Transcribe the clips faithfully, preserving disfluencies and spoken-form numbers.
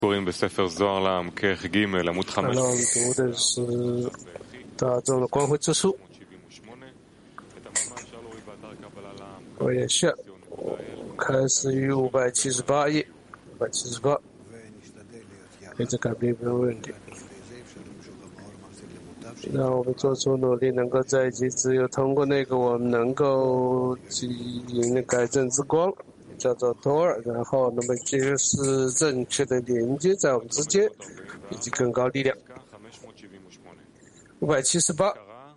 那我们读的是大众的光辉之书，我也是开始于五百七十八页，五百七十八，可以再改变没有问题。那我们做出努力，能够在一起，只有通过那个我们能够去引的改正之光，叫做多尔，然后那么就是正确的连接在我们之间，以及更高力量。五百七十八，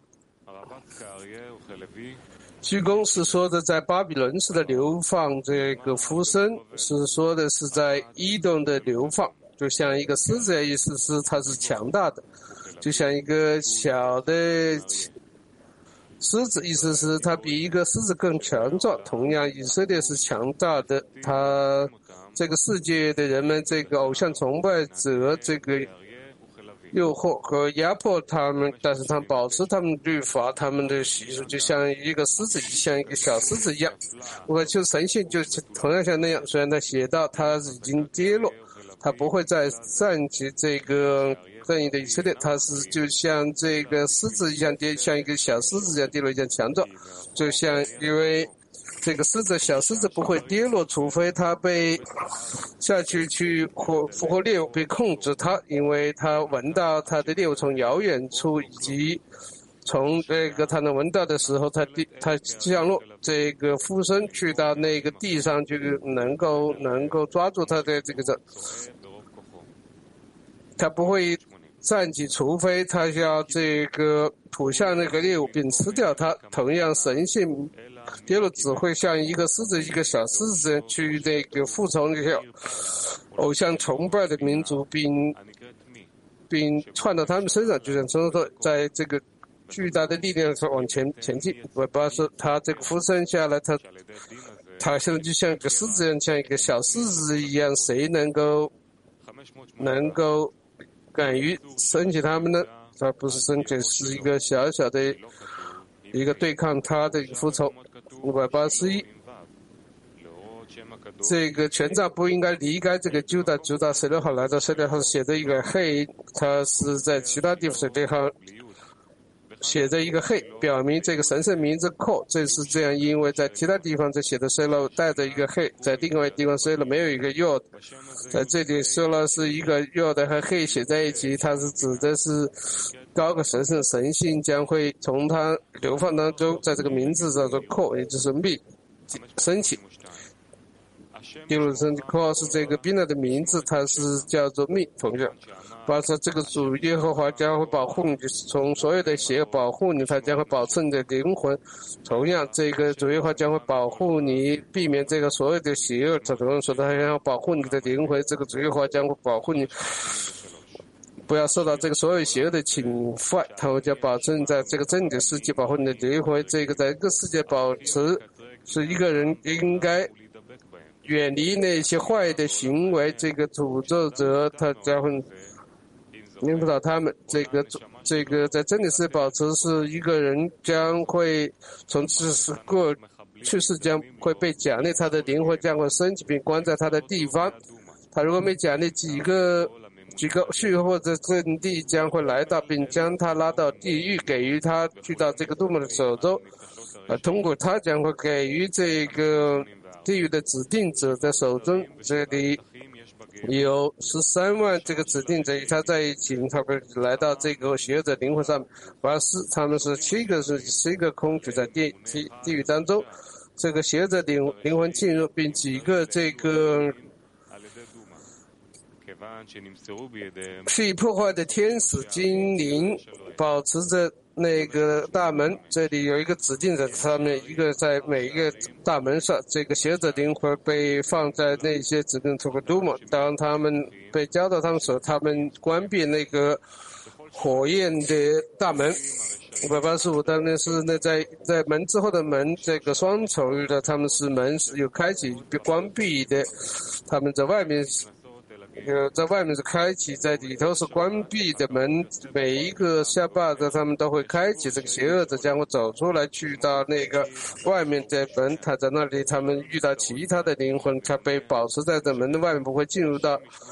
虚空是说的在巴比伦式的流放，这个浮生是说的是在移动的流放，就像一个狮子，意思是它是强大的。就像一个小的狮子，意思是它比一个狮子更强壮。同样，以色列是强大的，他这个世界的人们，这个偶像崇拜者，这个诱惑和压迫他们，但是他们保持他们律法，他们的习俗，就像一个狮子，像一个小狮子一样。我就神性就同样像那样，虽然他写到他已经跌落，他不会再站起这个正义的以色列，它是就像这个狮子一样跌，像一个小狮子一样跌落一样强壮，就像因为这个狮子小狮子不会跌落，除非它被下去去复复活猎物被控制它，因为它闻到它的猎物从遥远处，以及从这个它能闻到的时候，它地它降落，这个附身去到那个地上，就能够能够抓住它的这个这。他不会站起，除非他要这个扑向那个猎物并吃掉它。同样，神性跌落只会像一个狮子、一个小狮子去那个服从那些偶像崇拜的民族，并并窜到他们身上，就像从头在这个巨大的力量上往前前进。我不是他这个附身下来，他他现在就像一个狮子一样，像一个小狮子一样，谁能够能够敢于升起他们呢？他不是升起，是一个小小的一个对抗他的一个服从。五百八十一，这个权杖不应该离开这个犹大，犹大十六号来到十六号写的一个黑，他是在其他地方十六号写着一个黑，表明这个神圣名字扣，这是这样，因为在其他地方这写的十六带着一个黑，在另外地方十六没有一个右，在这里十六是一个右的和黑写在一起，它是指的是高个神圣神性将会从它流放当中，在这个名字叫做扣，也就是密升起。第六升起扣是这个宾来的名字，它是叫做密，同样。包括这个主耶和华将会保护你，从所有的邪恶保护你，他将会保持你的灵魂。同样，这个主耶和华将会保护你，避免这个所有的邪恶。同样说，他将要保护你的灵魂。这个主耶和华将会保护你，不要受到这个所有邪恶的侵犯。他会将保持你在这个真理的世界，保护你的灵魂。这个在这个世界保持，是一个人应该远离那些坏的行为。这个诅咒者，他将会领不到他们，这个这个在真理世保持是一个人将会从此时过去世将会被奖励，他的灵魂将会升起并关在他的地方。他如果没奖励，几个几个去或者阵地将会来到，并将他拉到地狱，给予他去到这个杜牧的手中，呃，通过他将会给予这个地狱的指定者的手中。这里有十三万这个指定者与他在一起，他们来到这个邪恶的灵魂上，八十他们是七个是七个空举在地地地狱当中，这个邪恶的灵灵魂进入，并几个这个去破坏的天使精灵保持着那个大门，这里有一个指定者，他们一个在每一个大门上，这个邪者灵魂被放在那些指定图克杜姆，当他们被交到他们手，他们关闭那个火焰的大门。五百八十五当然是那在在门之后的门，这个双重的，他们是门是有开启关闭的，他们在外面呃，在外面是开启，在里头是关闭的门。每一个下巴的他们都会开启，这个邪恶者将会走出来，去到那个外面的门。他在那里，他们遇到其他的灵魂，他被保持在这门的外面，不会进入到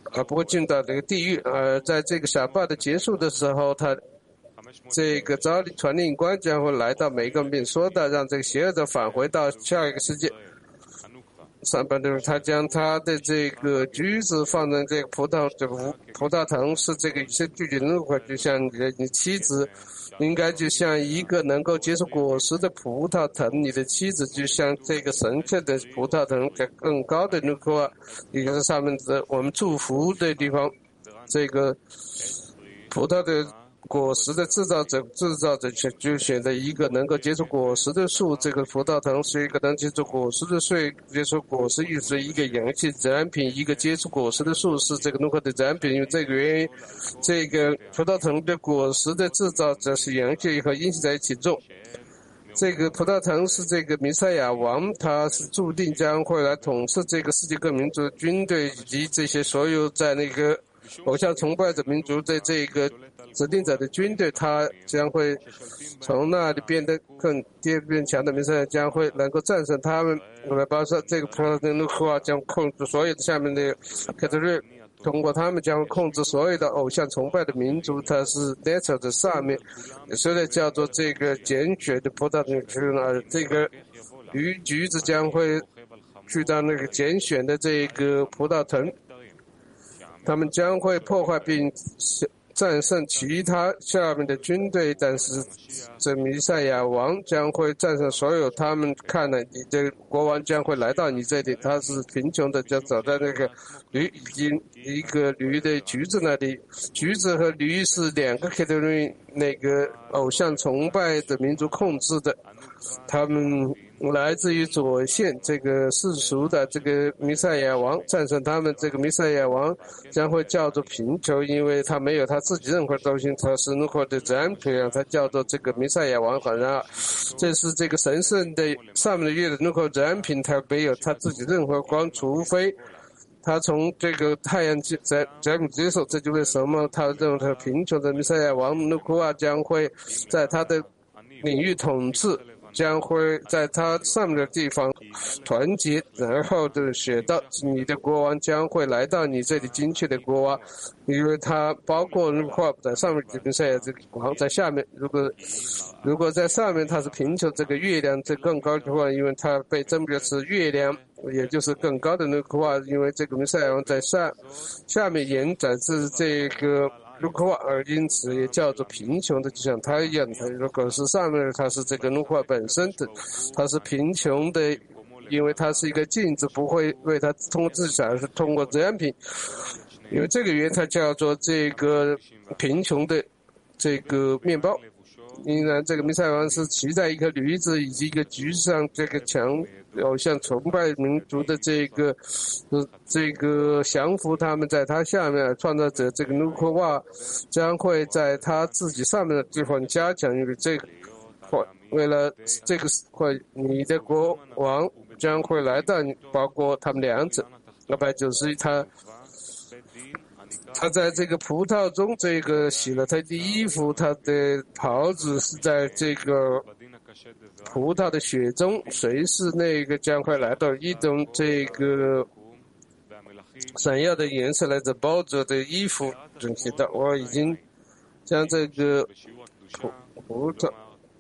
而不会进到这个地狱。而在这个沙巴的结束的时候，他这个招领传令官将会来到每一个人，并说到让这个邪恶者返回到下一个世界。上半段他将他的这个橘子放在这个葡萄这个葡萄藤，是这个一些具体的路口，就像你的你妻子应该就像一个能够结出果实的葡萄藤，你的妻子就像这个神圣的葡萄藤，在更高的路口啊，也就是上面的我们祝福的地方，这个葡萄的果实的制造者，制造者就选择一个能够结出果实的树。这个葡萄藤是一个能结出果实的树，结出果实又是一个阳气自然品，一个结出果实的树是这个怒火的自然品。因为这个原因，这个葡萄藤的果实的制造者是阳气和阴气在一起种。这个葡萄藤是这个弥赛亚王，他是注定将会来统治这个世界各民族的军队，以及这些所有在那个偶像崇拜者民族的这个指定者的军队，他将会从那里变得更变强的弥赛亚将会能够战胜他们。来包括这个葡萄藤的库啊将控制所有的下面的凯特瑞，通过他们将会控制所有的偶像崇拜的民族。它是 Nether 的上面，所以叫做这个拣选的葡萄藤区呢。这个橘橘子将会去到那个拣选的这个葡萄藤，他们将会破坏并战胜其他下面的军队，但是这弥赛亚王将会战胜所有他们。看了你的国王将会来到你这里，他是贫穷的，就走在那个驴已经一个驴的橘子那里。橘子和驴是两个 category 那个偶像崇拜的民族控制的，他们来自于左线这个世俗的这个弥赛亚王，战胜他们。这个弥赛亚王将会叫做贫穷，因为他没有他自己任何东西，他是怒火的自然品，他叫做这个弥赛亚王。好像这是这个神圣的上面的月的怒火自然品，他没有他自己任何光，除非他从这个太阳在在接受。这就为什么他认为他贫穷的弥赛亚王努库瓦将会在他的领域统治，将会在他上面的地方团结，然后就写到你的国王将会来到你这里，精确的国王，因为他包括如果在上面这边赛亚这个王在下面，如果如果在上面他是贫穷，这个月亮这更高的话，因为他被证明的是月亮，也就是更高的那个话，因为这个弥赛亚王在上下面延展是这个卢克瓦，而因此也叫做贫穷的，就像他一样。他如果是上面他是这个卢克瓦本身的，他是贫穷的，因为他是一个镜子，不会为他通过自己，而是通过自然品。因为这个原因，它叫做这个贫穷的这个面包。因然，这个弥赛亚王是骑在一个驴子以及一个橘子上，这个强偶像崇拜民族的这个呃这个降服他们，在他下面创造者这个努克瓦将会在他自己上面的地方加强，因为这个为了这个会你的国王将会来到，包括他们两者。二百九十一，他他在这个葡萄中这个洗了他的衣服，他的袍子是在这个葡萄的血中，谁是那个将会来到一种这个闪耀的颜色来自包着的衣服准写的。我已经将这个葡葡萄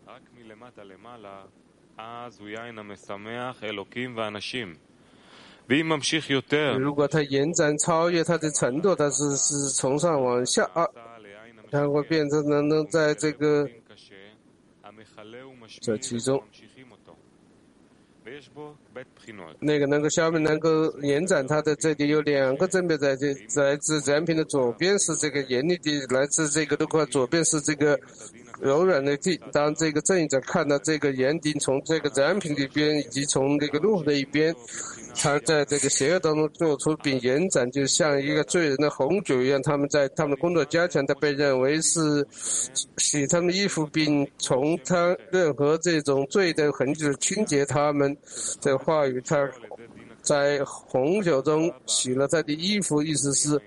如果它延展超越它的程度，它是是从上往下啊，它会变成能能在这个这其中那个能够消灭能够延展它的，这里有两个正面在这，来自自然品的左边是这个严厉的，来自这个的话左边是这个柔软的地。当这个正义者看到这个严敌从这个自然品里边以及从这个路的一边，他在这个邪恶当中做出并延展，就像一个罪人的红酒一样。他们在他们的工作加强，他被认为是洗他们的衣服，并从他任何这种罪的痕迹清洁他们的话语。他在红酒中洗了他的衣服，意思是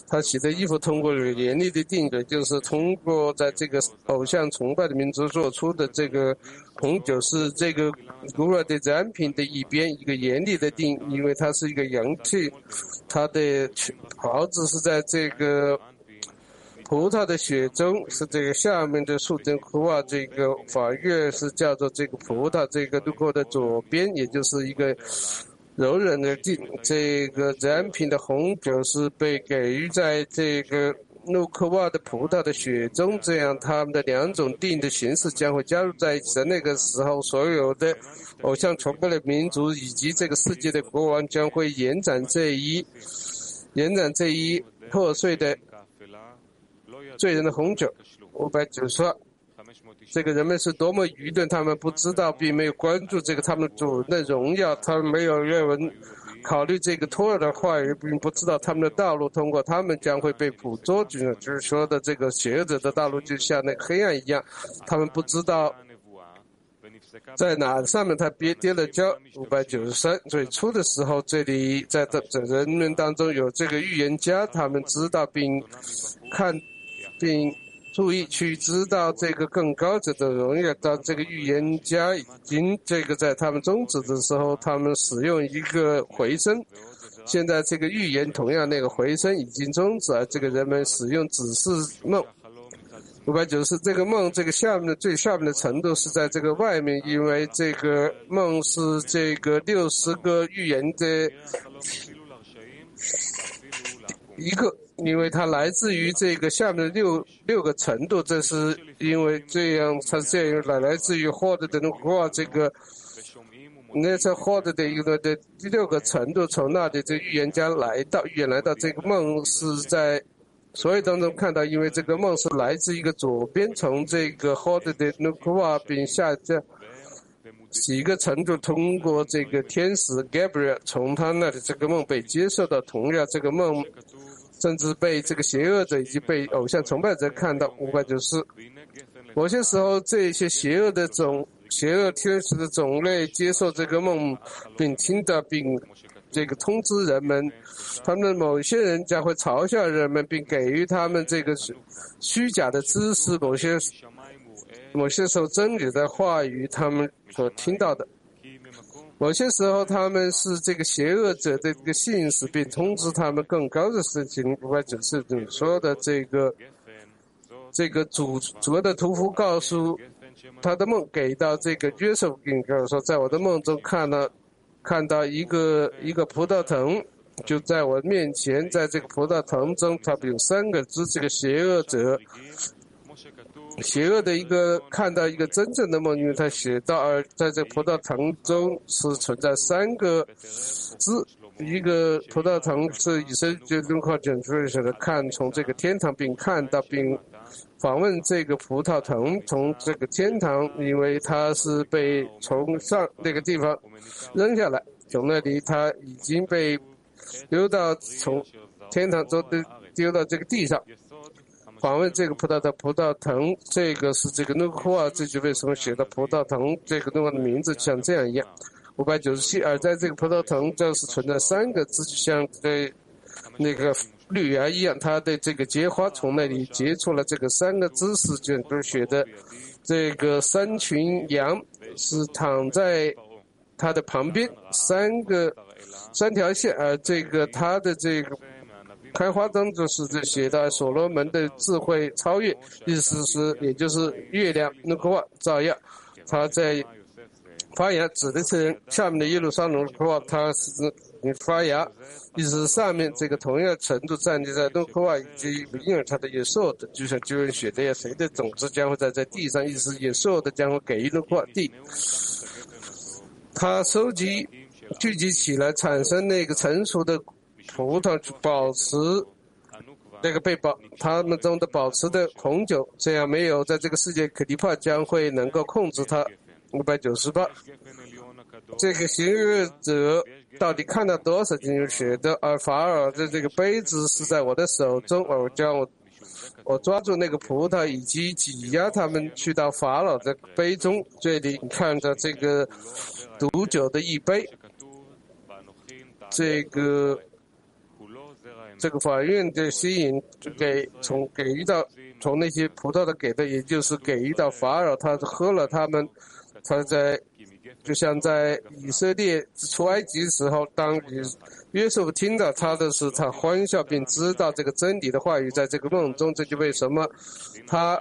他洗的衣服通过了严厉的定罪，就是通过在这个偶像崇拜的民族做出的这个红酒是这个古老的产品的一边一个严厉的定，因为它是一个阳气，它的袍子是在这个葡萄的血中，是这个下面的树根库瓦，这个法院是叫做这个葡萄这个路口的左边，也就是一个柔软的定。这个产品的红酒是被给予在这个路克瓦的葡萄的血中，这样他们的两种定的形式将会加入在一起。在那个时候，所有的偶像崇拜的民族以及这个世界的国王将会延展这一延展这一破碎的罪人的红酒。五百九十二，这个人们是多么愚钝，他们不知道并没有关注这个他们主人的荣耀，他们没有认为考虑这个托尔的话语，并不知道他们的道路通过他们将会被捕捉，就是说的这个邪恶者的道路就像那个黑暗一样，他们不知道在哪上面他跌跌了跤。五百九十三，最初的时候，这里在这人们当中有这个预言家，他们知道并看并注意去知道这个更高者的荣耀。当这个预言家已经这个在他们终止的时候，他们使用一个回声。现在这个预言同样那个回声已经终止，而这个人们使用指示梦。五百九十，这个梦这个下面的最下面的程度是在这个外面，因为这个梦是这个六十个预言的一个，因为它来自于这个下面的六六个程度，这是因为这样它是这样来来自于获得的那个这个那是获得的一个的第六个程度，从那里这预言家来到预言来到这个梦是在所有当中看到，因为这个梦是来自一个左边，从这个 Hod 的 Nukwa 并下降几个程度，通过这个天使 Gabriel 从他那里这个梦被接受到，同样这个梦甚至被这个邪恶者以及被偶像崇拜者看到。五百九十，某些时候这些邪恶的种邪恶天使的种类接受这个梦，并听到并这个通知人们，他们某些人将会嘲笑人们，并给予他们这个虚假的知识，某些某些时候真理的话语他们所听到的，某些时候他们是这个邪恶者的这个信使，并通知他们更高的事情。五百九十你说的这个这个主主的屠夫告诉他的梦给到这个约瑟夫，告诉说，在我的梦中看到看到一个一个葡萄藤，就在我面前，在这个葡萄藤中，它有三个枝，这个邪恶者，邪恶的一个看到一个真正的梦，因为他写到，而在这个葡萄藤中是存在三个枝，一个葡萄藤是以色列宗靠卷出的看从这个天堂，并看到并访问这个葡萄藤，从这个天堂，因为它是被从上那个地方扔下来，从那里它已经被丢到从天堂中丢到这个地上。访问这个葡萄的葡萄藤，这个是这个努库尔，这就为什么写的葡萄藤这个努库的名字像这样一样。五百九十七，而在这个葡萄藤就是存在三个字，就像对那个绿芽一样，它的这个结花从那里结出了这个三个知识卷都写的这个三群羊是躺在它的旁边，三个三条线，而这个它的这个开花灯就是这写到所罗门的智慧超越，意思是也就是月亮努库瓦照耀，它在发芽，指的是下面的耶路撒冷努库瓦，它是发芽，意思是上面这个同样程度站立在努库瓦以及因而它的野兽的，就像经文写的，谁的种子将会在在地上，意思野兽的将会给予努库瓦地，它收集聚集起来，产生那个成熟的葡萄，保持那个被保他们中的保持的红酒，这样没有在这个世界可迪帕将会能够控制它。五百九十八，这个邪恶者到底看到多少经血的？而法尔的这个杯子是在我的手中，而我将我我抓住那个葡萄，以及挤压他们去到法老的杯中。这里你看着这个毒酒的一杯，这个这个法院的吸引给从给予到从那些葡萄的给的，也就是给予到法老，他喝了他们，他在就像在以色列出埃及的时候，当约瑟夫听到他的时，他欢笑，并知道这个真理的话语在这个梦中，这就为什么他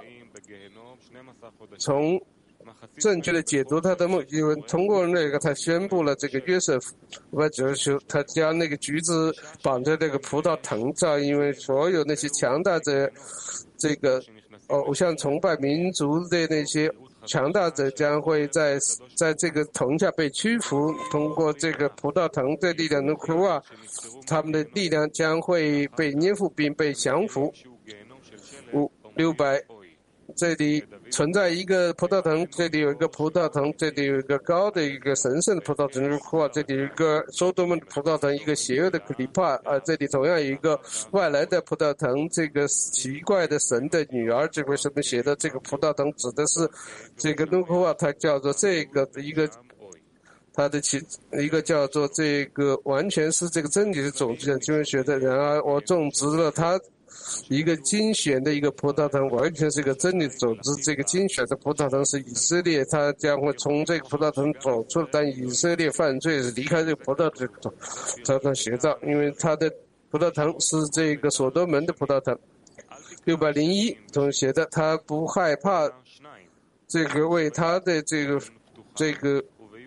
从正确的解读他的梦，因为通过那个他宣布了这个约瑟夫，我就是他将那个橘子绑在那个葡萄藤上，因为所有那些强大者，这个偶像崇拜民族的那些强大者将会在在这个藤下被屈服，通过这个葡萄藤的力量的哭啊，他们的力量将会被粘附并被降服。五六百。这里存在一个葡萄藤，这里有一个葡萄藤，这里有一个高的一个神圣的葡萄藤入库啊，这里有一个所多玛的葡萄藤，一个邪恶的克里帕啊，这里同样有一个外来的葡萄藤，这个奇怪的神的女儿，这为什么写的这个葡萄藤指的是这个努库啊？它叫做这个一个。它的其一个叫做这个完全是这个真理的种子，经文学的。然而我种植了它一个精选的一个葡萄藤，完全是一个真理的种子。这个精选的葡萄藤是以色列，它将会从这个葡萄藤走出，但以色列犯罪是离开这个葡萄藤走上邪道，因为它的葡萄藤是这个所多门的葡萄藤。六百零一中写的，他不害怕这个为他的这个这个。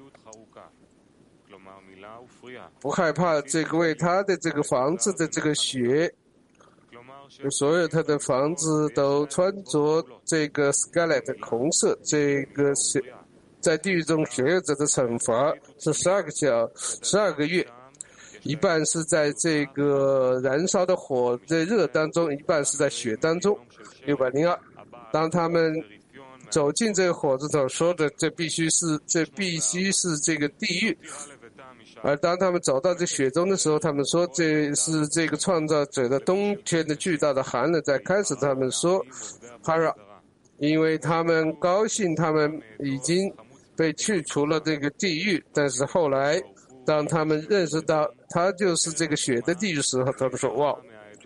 不害怕这个为他的这个房子的这个血，所有他的房子都穿着这个 scarlet 红色，这个是在地狱中血恶者的惩罚是十二个小十二个月，一半是在这个燃烧的火的热当中，一半是在血当中。六百零二，当他们走进这个火字头说的，这必须是这必须是这个地狱。而当他们走到这雪中的时候，他们说这是这个创造者的冬天的巨大的寒冷。在开始他们说哈拉，因为他们高兴他们已经被去除了这个地狱，但是后来当他们认识到他就是这个雪的地狱时候，他们说哇。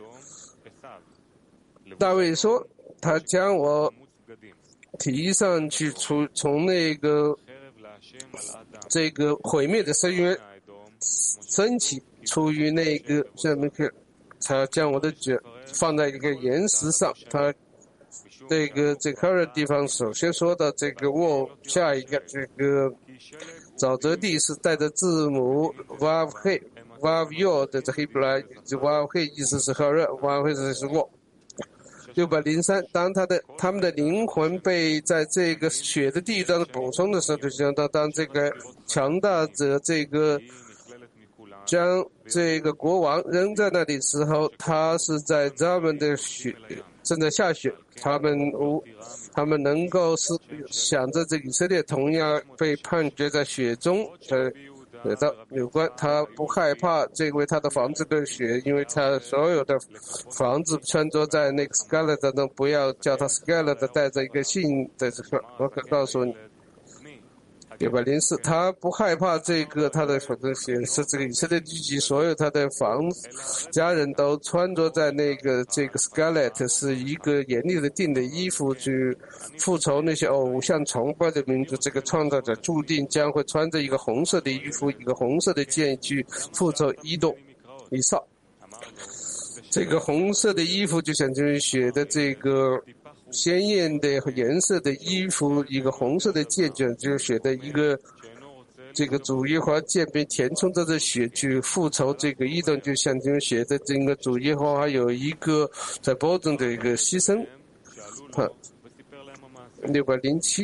大卫说他将我提上去出从那个这个毁灭的深渊升起，出于那个下面看，他将我的脚放在一个岩石上。他这个这个地方首先说到这个沃，下一个这个沼泽地是带着字母 vav he vav yo 的这希伯来，这 vav he 意思是赫热 ，vav he 意思是沃。六百零三，当他的他们的灵魂被在这个血的地狱当中补充的时候，就相当当这个强大者这个。将这个国王扔在那里的时候，他是在他们的雪正在下雪，他们无他们能够是想着这以色列同样被判决在雪中的得到有关，他不害怕这为他的房子的雪，因为他所有的房子穿着在那个 scarlet 当中，不要叫他 scarlet 带着一个信的这个，我可告诉你。六百零四，他不害怕这个，他的反正显示这个以色列聚集所有他的房家人都穿着在那个这个 scarlet 是一个严厉的定的衣服去复仇那些偶像崇拜的民族。这个创造者注定将会穿着一个红色的衣服，一个红色的剑去复仇伊东以扫。这个红色的衣服就像就是血的这个。鲜艳的颜色的衣服，一个红色的剑卷，就是血的一个这个主耶和华剑被填充着的血去复仇这个异动，就像这种血的这个主耶和华有一个在波中的一个牺牲。啊，六百零七，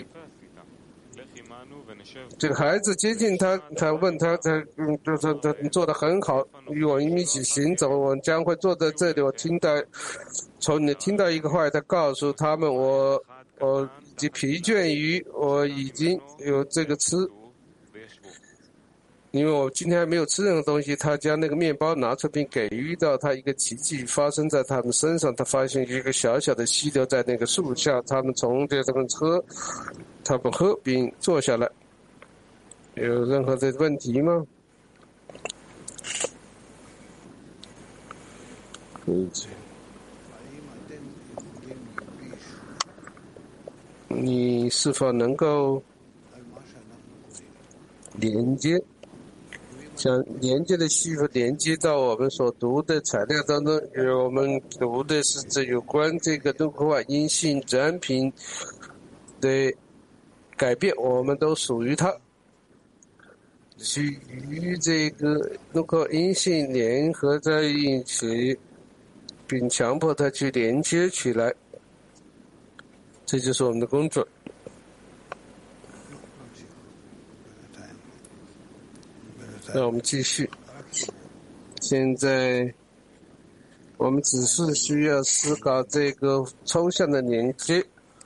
这个孩子接近他，他问他，他嗯，就说他做得很好，与我一起行走，我将会坐在这里。我听到。从你听到一个话，他告诉他们我我已经疲倦于我已经有这个吃，因为我今天还没有吃任何东西。他将那个面包拿出并给予到他，一个奇迹发生在他们身上。他发现一个小小的溪流在那个树下，他们从这边喝，他们喝并坐下来。有任何的问题吗？ 你是否能够连接，将连接的需求连接到我们所读的材料当中？因为我们读的是这有关这个诺克瓦阴性展品的改变，我们都属于它。去与这个诺克阴性联合在一起，并强迫它去连接起来，这就是我们的工作。那我们继续。现在我们只是需要思考这个抽象的连接，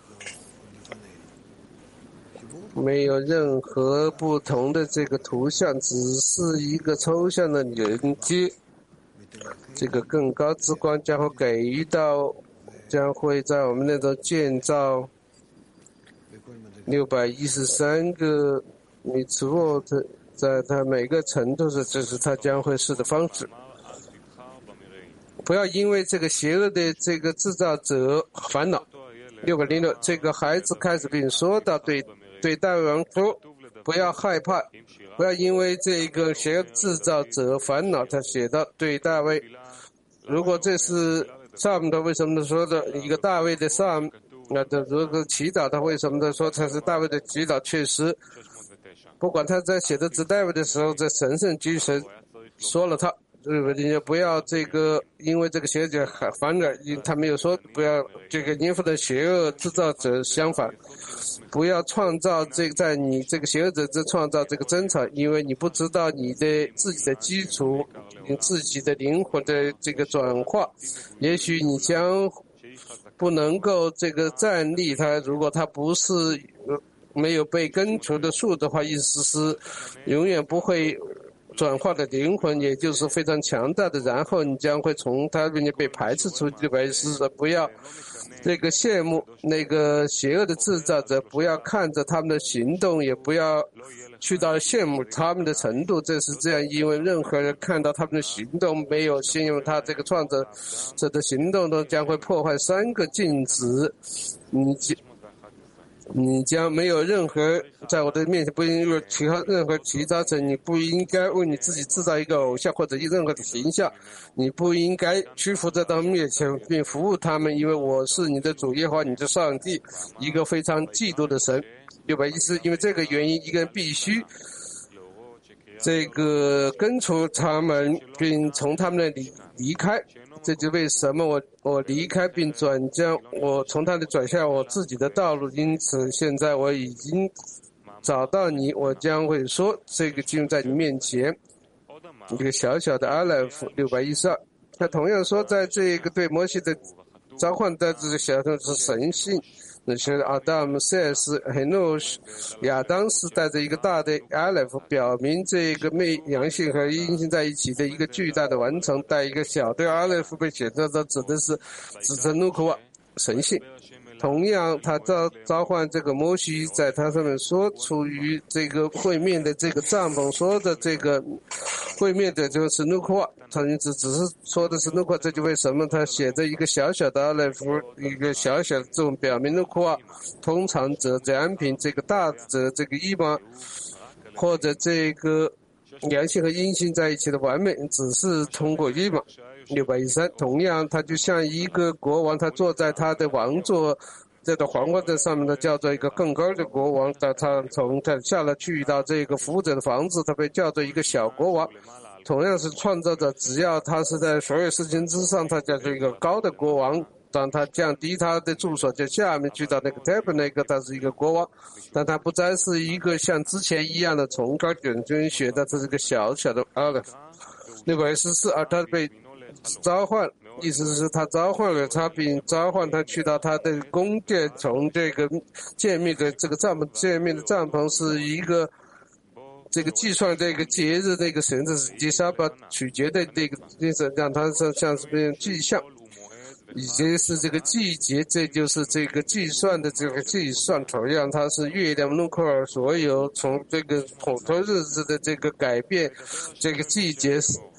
没有任何不同的这个图像，只是一个抽象的连接。这个更高之光将会给予到，将会在我们那种建造六百一十三个米茨沃特，在它每个程度上，这是它将会是的方式。不要因为这个邪恶的这个制造者烦恼。六百零六，这个孩子开始并说到对对大卫王说，不要害怕，不要因为这个邪恶制造者烦恼。他写到对大卫，如果这是萨姆的为什么说的一个大卫的萨姆，那这如果祈祷他为什么说他是大卫的祈祷？确实，不管他在写的字大卫的时候，在神圣之神说了他。对不对？不要这个，因为这个邪恶者反而他没有说不要这个应付的邪恶制造者，相反，不要创造这个在你这个邪恶者之创造这个争吵，因为你不知道你的自己的基础，你自己的灵魂的这个转化，也许你将不能够这个站立它，如果它不是没有被根除的树的话，意思是永远不会转化的灵魂，也就是非常强大的，然后你将会从它里面被排斥出去。为是说，不要这个羡慕那个邪恶的制造者，不要看着他们的行动，也不要去到羡慕他们的程度。这是这样，因为任何人看到他们的行动，没有信用他这个创造者的行动，都将会破坏三个镜子。你你将没有任何在我的面前不应有其他任何其他者，你不应该为你自己制造一个偶像或者任何的形象，你不应该屈服在他们面前并服务他们，因为我是你的主耶和华你的上帝，一个非常嫉妒的神。六百一十，因为这个原因，一个人必须这个根除他们，并从他们那里离开。这就为什么我我离开并转将我从他的转向我自己的道路。因此现在我已经找到你，我将会说这个进入在你面前，一个小小的阿莱夫。六百一十二，他同样说在这个对摩西的召唤的这个小头是神性。那些阿达姆、塞斯、黑诺斯、亚当是带着一个大的阿莱夫，表明这个媚阳性和阴性在一起的一个巨大的完成。带一个小的阿莱夫被选择的指的是指着努库瓦神性。同样，他召召唤这个摩西，在他上面说出于这个会面的这个帐篷说的这个会面的就是努库瓦，他只只是说的是努库瓦，这就为什么他写着一个小小的阿莱夫，一个小小的这种表明努库瓦通常指着安平，这个大指这个伊玛，或者这个阳性和阴性在一起的完美，只是通过伊玛。六百一十三，同样，他就像一个国王，他坐在他的王座，这个皇冠在上面的叫做一个更高的国王。但他从他下来去到这个服务者的房子，他被叫做一个小国王。同样是创造者，只要他是在所有事情之上，他叫做一个高的国王。当他降低他的住所，就下面去到那个 tab 那个，他是一个国王，但他不再是一个像之前一样的从高卷军学的，这是个小小的阿勒。六百一十四，而他被召唤，意思是他召唤了他，并召唤他去到他的宫殿。从这个见面的这个帐篷，见面的帐篷是一个这个计算这个节日那个神的吉沙巴取决的那个意思，让他是像是变迹象，以及是这个季节，这就是这个计算的这个计算。同样，它是月亮努克尔所有从这个普通日子的这个改变，这个季节。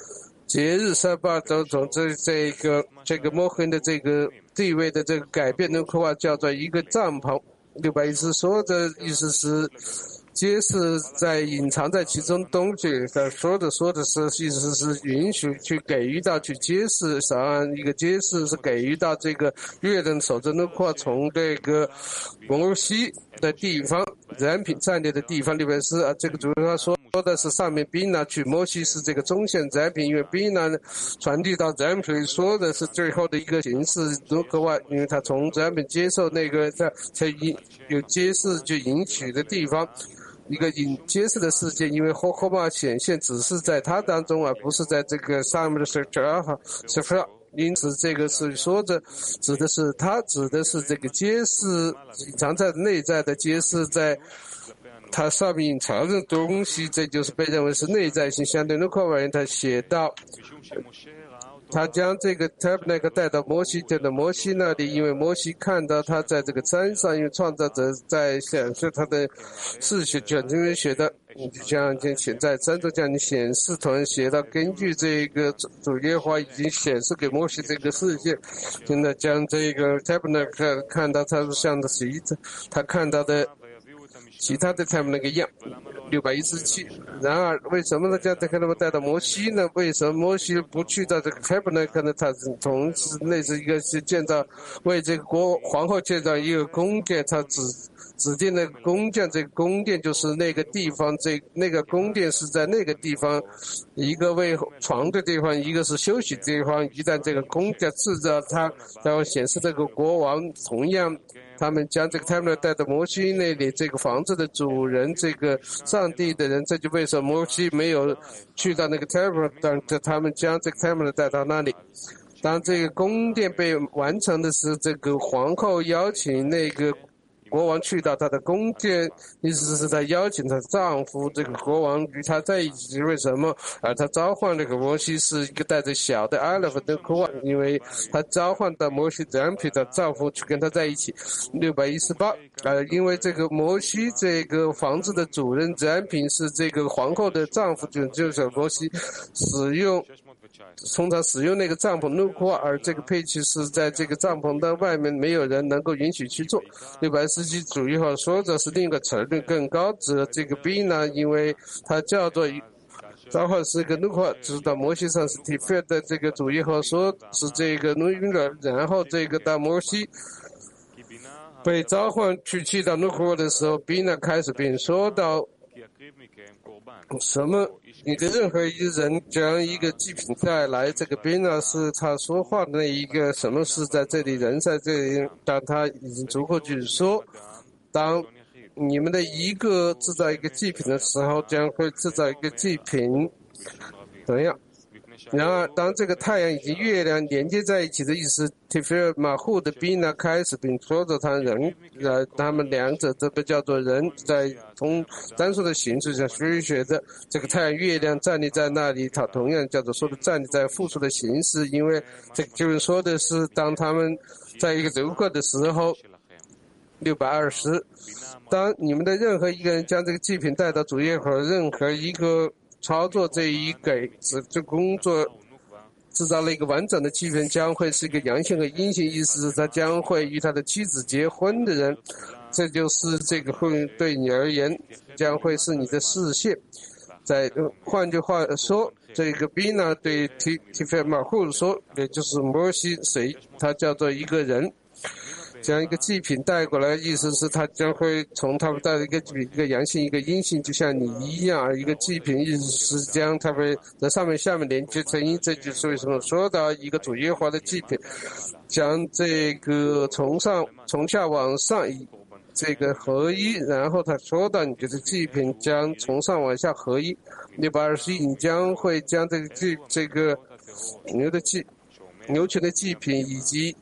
节日三八都从这这个这个摩根的这个地位的这个改变的话，叫做一个帐篷。六百一十说的意思是揭示在隐藏在其中东西，他说的说的是意思是允许去给予到去揭示，上岸一个揭示是给予到这个约人守着的话，从这个摩西的地方人品战略的地方里面是啊，这个主要说的是上面宾拿去摩西是这个中线人品，因为宾拿传递到人品说的是最后的一个形式，如何外，因为他从人品接受那个在才有揭示就允许的地方。一个引揭示的事件，因为后后面显现只是在它当中，而不是在这个上面的十二号十二。因此，这个是说着指的是它指的是这个揭示隐藏在内在的揭示在它上面隐藏的东西，这就是被认为是内在性。相对的课文，他写到。他将这个 tabernacle 带到摩西天的摩西那里，因为摩西看到他在这个山上，因为创造者在显示他的视觉，就因为写的，就像现在山中将你显示团写到，根据这个主耶和华已经显示给摩西这个世界，现在将这个 tabernacle 看到他像的是一他看到的其他的 tabernacle 一样。六百一十七。然而，为什么呢？将这个那么带到摩西呢？为什么摩西不去到这个 tabernacle 呢？他是同时类似一个是建造为这个国皇后建造一个宫殿，他指指定的宫殿，这个宫殿就是那个地方，这那个宫殿是在那个地方，一个为床的地方，一个是休息地方。一旦这个宫殿制造它，然后显示这个国王同样。他们将这个 tabernacle 带到摩西那里，这个房子的主人，这个上帝的人，这就为什么摩西没有去到那个 tabernacle， 他们将这个 tabernacle 带到那里。当这个宫殿被完成的时候，这个皇后邀请那个国王去到他的宫殿，意思是他邀请她丈夫这个国王与他在一起。为什么？而他召唤那个摩西是一个带着小的阿勒夫的国王，因为他召唤到摩西人品的丈夫去跟他在一起。六百一十八，呃，因为这个摩西这个房子的主人人品是这个皇后的丈夫，就就是摩西使用。通常使用那个帐篷路过，而这个配器是在这个帐篷的外面，没有人能够允许去做。六百四十主义号说的是另一个层率更高，指这个 B 呢，因为它叫做召唤是一个路过，知道摩西上是提费的这个主义号说是这个路晕了，然后这个到摩西被召唤去去到路过的时候 ，B 呢开始并说到。什么？你的任何一个人将一个祭品带来，这个边呢是他说话的那一个什么事在这里，人在这里，当他已经足够去说，当你们的一个制造一个祭品的时候，将会制造一个祭品，怎么样？然而，当这个太阳以及月亮连接在一起的意思，提菲尔马户的宾呢开始并说着他人，呃，他们两者这个叫做人，在从单数的形式上学学的这个太阳、月亮站立在那里，它同样叫做说的站立在复数的形式，因为这个就是说的是当他们在一个柔克的时候，六百二十，当你们的任何一个人将这个祭品带到主页口，任何一个。操作这一给这这工作制造了一个完整的气氛，将会是一个阳性和阴性，意思是他将会与他的妻子结婚的人，这就是这个会对你而言将会是你的视线。在换句话说，这个 B 呢对 T T F 马户说，也就是摩西谁，他叫做一个人。将一个祭品带过来，意思是他将会从他们带一个一个阳性一个阴性，就像你一样。而一个祭品意思是将它们在上面下面连接成一，这就是为什么说到一个主耶和华的祭品，将这个从上从下往上这个合一，然后他说到你的祭品将从上往下合一。六百二十一，你将会将这个祭这个牛的祭牛群的祭品以及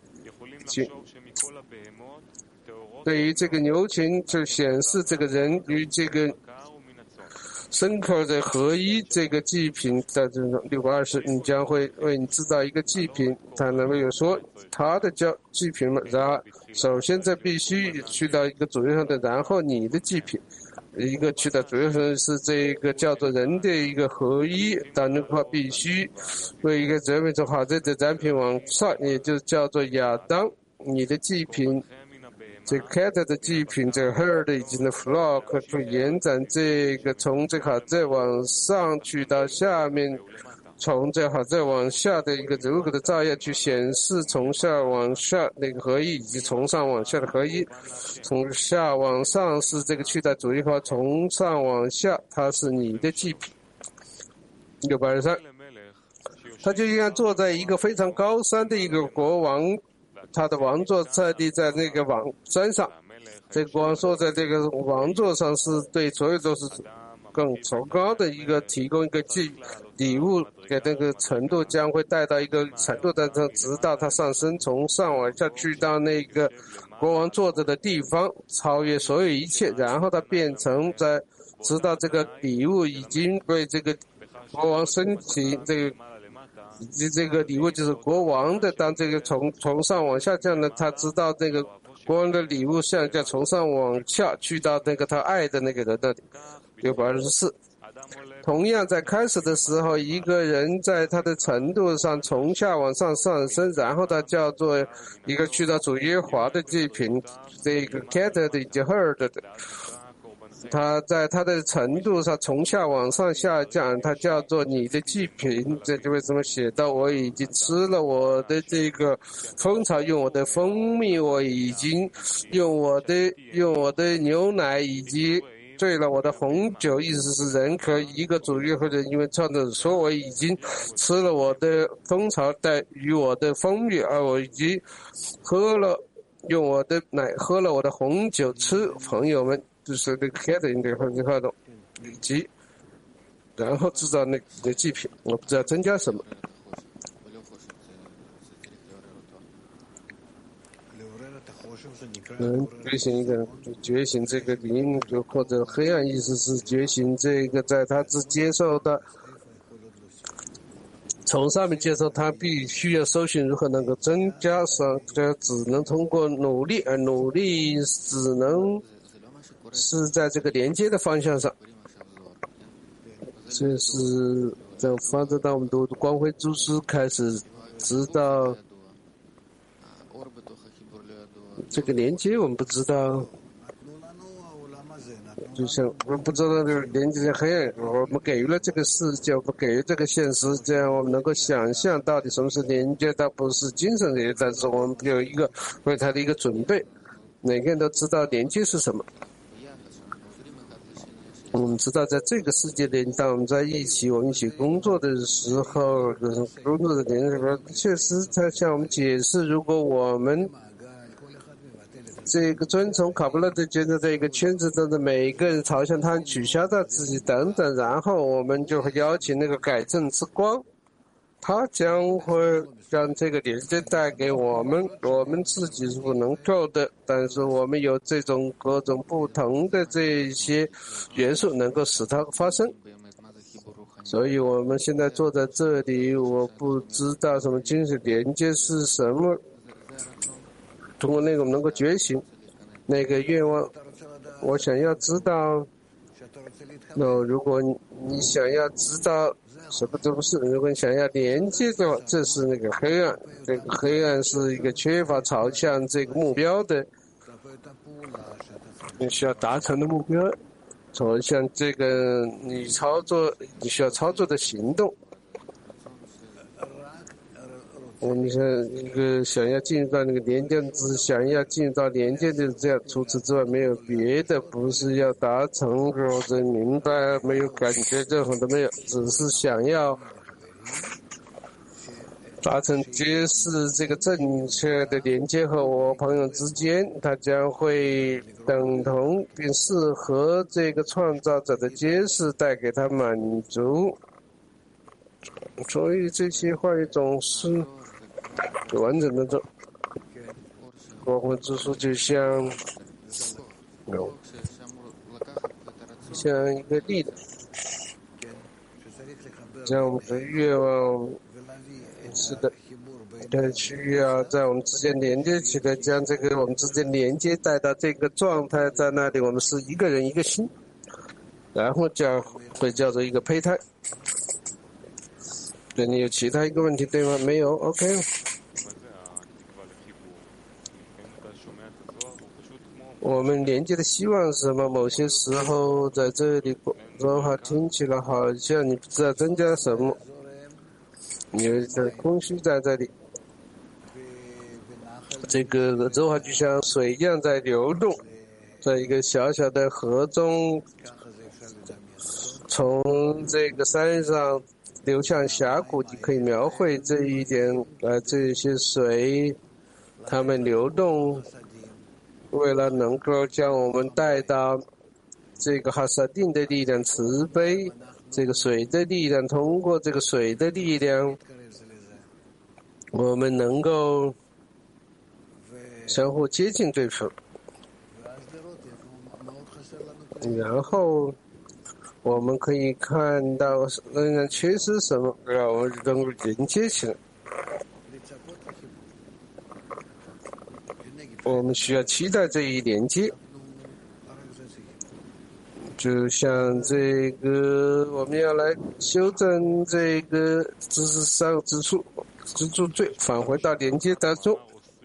对于这个牛群就显示这个人与这个深刻的合一，这个祭品在这种六百二十，你将会为你制造一个祭品。他能没有说他的叫祭品嘛？然后首先这必须去到一个主任上的，然后你的祭品。 一个去的主要是这个叫做人的一个合一，当然话必须为一个这么做好这的展品往上，也就叫做亚当，你的祭品。这 cat 的祭品，这 herd 以及的 flock 去延展这个从这好再往上去到下面，从这好再往下的一个如果的照样去显示从下往下那个合一，以及从上往下的合一。从下往上是这个去的主义化，从上往下它是你的祭品。六百二十三，他就应该坐在一个非常高山的一个国王。他的王座设立在那个王山上，这个国王坐在这个王座上是对所有都是更崇高的一个提供一个祭礼物给那个程度，将会带到一个程度当中，直到他上升，从上往下去到那个国王坐着的地方，超越所有一切，然后他变成在直到这个礼物已经被这个国王升级这个。以及这个礼物就是国王的，当这个从从上往下降呢，他知道这个国王的礼物下降，从上往下去到那个他爱的那个人那里。六百二十四，同样在开始的时候，一个人在他的程度上从下往上上升，然后他叫做一个去到主耶华的祭品，这个 cat 的以及 herd 的。他在他的程度上从下往上下降，他叫做你的祭品。这就为什么写到我已经吃了我的这个蜂巢，用我的蜂蜜，我已经用我的用我的牛奶，以及醉了我的红酒。意思是人可以一个主义或者因为创造者说我已经吃了我的蜂巢带与我的蜂蜜，而我已经喝了用我的奶喝了我的红酒。吃朋友们。就是那个 cat 应该会很好的，以及然后制造那个祭品，我不知道增加什么。嗯，觉醒一个觉醒这个灵，就或者黑暗意识是觉醒这个在他只接受的，从上面接受，他必须要搜寻如何能够增加上，这只能通过努力，而努力只能。是在这个连接的方向上，这是在发展到我们读光辉诸书开始，直到这个连接我们不知道，就像我们不知道这个连接黑暗，我们给予了这个世界，我们给予这个现实，这样我们能够想象到底什么是连接，它不是精神连接，但是我们有一个为它的一个准备，每个人都知道连接是什么。我们知道，在这个世界里，当我们在一起，我们一起工作的时候，工作的人什么，确实在向我们解释，如果我们这个遵从卡布勒的觉得这一个圈子中的每一个人朝向他取消掉自己等等，然后我们就会邀请那个改正之光，它将会将这个连接带给我们，我们自己是不能够的，但是我们有这种各种不同的这些元素能够使它发生。所以我们现在坐在这里，我不知道什么精神连接是什么，通过那个我们能够觉醒那个愿望。我想要知道，那如果你想要知道什么都不是，如果你想要连接的话，这是那个黑暗，这个黑暗是一个缺乏朝向这个目标的，你需要达成的目标，朝向这个你操作你需要操作的行动。我们想一个想要进入到那个连接，只是想要进入到连接就是这样，除此之外没有别的，不是要达成或者明白，没有感觉，任何都没有，只是想要达成揭示这个正确的连接和我朋友之间，它将会等同并适合这个创造者的揭示，带给他满足。所以这些话语总是完整的做，光辉之书就像有像一个力的，像我们的愿望是的，它需要在我们之间连接起来，将这个我们之间连接带到这个状态，在那里我们是一个人一个心， 然后叫会叫做一个胚胎。对，你有其他一个问题对吗？没有 ，OK。我们连接的希望是什么？某些时候在这里说话听起来好像你不知道增加什么，有一个空虚在这里。这个周话就像水一样在流动，在一个小小的河中，从这个山上流向峡谷，你可以描绘这一点。呃，这些水，它们流动。为了能够将我们带到这个哈萨丁的力量、慈悲，这个水的力量，通过这个水的力量，我们能够相互接近对方。然后我们可以看到仍然缺失什么，让我们能够连接起来。我们需要期待这一连接，就像这个，我们要来修正这个知识上之处之处罪，返回到连接当中。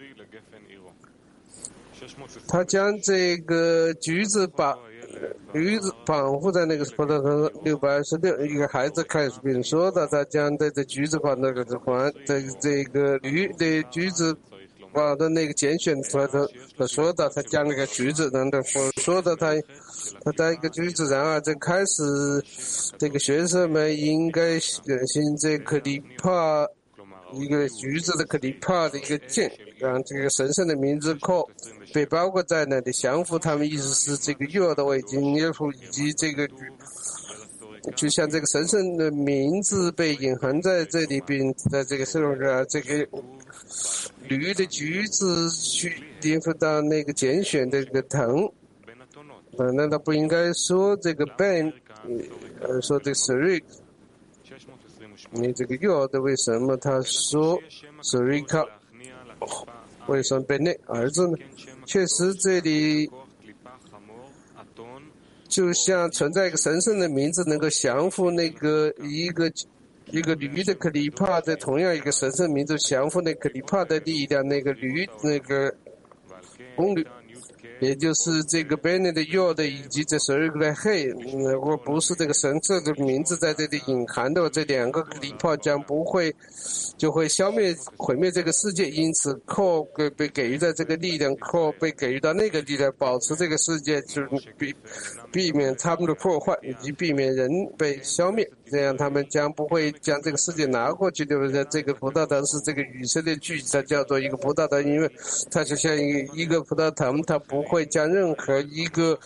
他将这个橘子把驴子绑护在那个葡萄藤六百二十六，一个孩子开始并说的，他将这个橘子绑那个环，这这个驴的橘子。我的那个拣选出来的，他说的，他讲那个橘子，然后说说的他，他带一个橘子，然后这开始，这个学生们应该认信这克里帕，一个橘子的克里帕的一个剑，让这个神圣的名字扣被包括在那里，降服他们，意思是这个幼儿的围巾耶夫以及这个。就像这个神圣的名字被隐含在这里，并在这个圣啊，这个驴的橘子去颠覆到那个拣选的这个藤，啊，难道不应该说这个 ben， 呃，说这个 Srik， 你这个幼的为什么他说 Srika， 为什么 ben 儿子呢？确实这里。就像存在一个神圣的名字，能够降服那个一个一个驴的克里帕的同样一个神圣名字降服那克里帕的力量，那个驴那个公驴，也就是这个 Benny 的 Yod 以及这 Srika 的 Hey， 如果不是这个神圣的名字在这里隐含的，这两个克里帕将不会就会消灭毁灭这个世界，因此 Call 被被给予的这个力量 Call 被给予到那个力量，保持这个世界，就是避避免他们的破坏以及避免人被消灭，这样他们将不会将这个世界拿过去，对不对？这个葡萄藤是这个以色列句子，它叫做一个葡萄藤，因为它就像一个一个葡萄藤，它不会将任何一个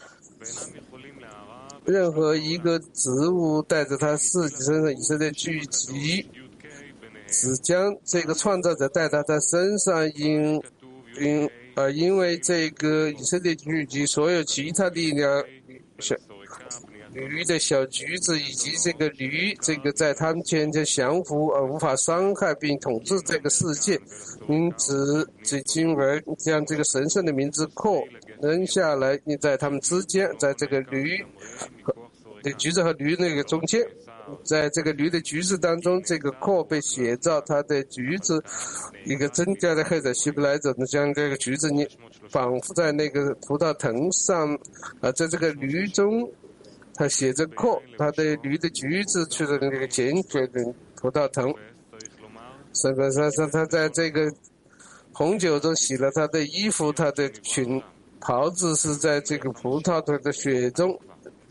任何一个植物带着它自己身上以色列聚集，只将这个创造者带到他身上，因因呃因为这个以色列聚集所有其他力量。小驴的小橘子以及这个驴，这个在他们间就降服而无法伤害并统治这个世界，因此这经文将这个神圣的名字扩扔下来，你在他们之间，在这个驴和对橘子和驴那个中间，在这个驴的橘子当中，这个扩被写照它的橘子一个增加的黑色希伯来者呢，将这个橘子你绑附在那个葡萄藤上，啊，在这个驴中，它写着扩，它的驴的橘子去了那个拣选的葡萄藤，圣格山上，他在这个红酒中洗了他的衣服，他的裙袍子是在这个葡萄藤的血中。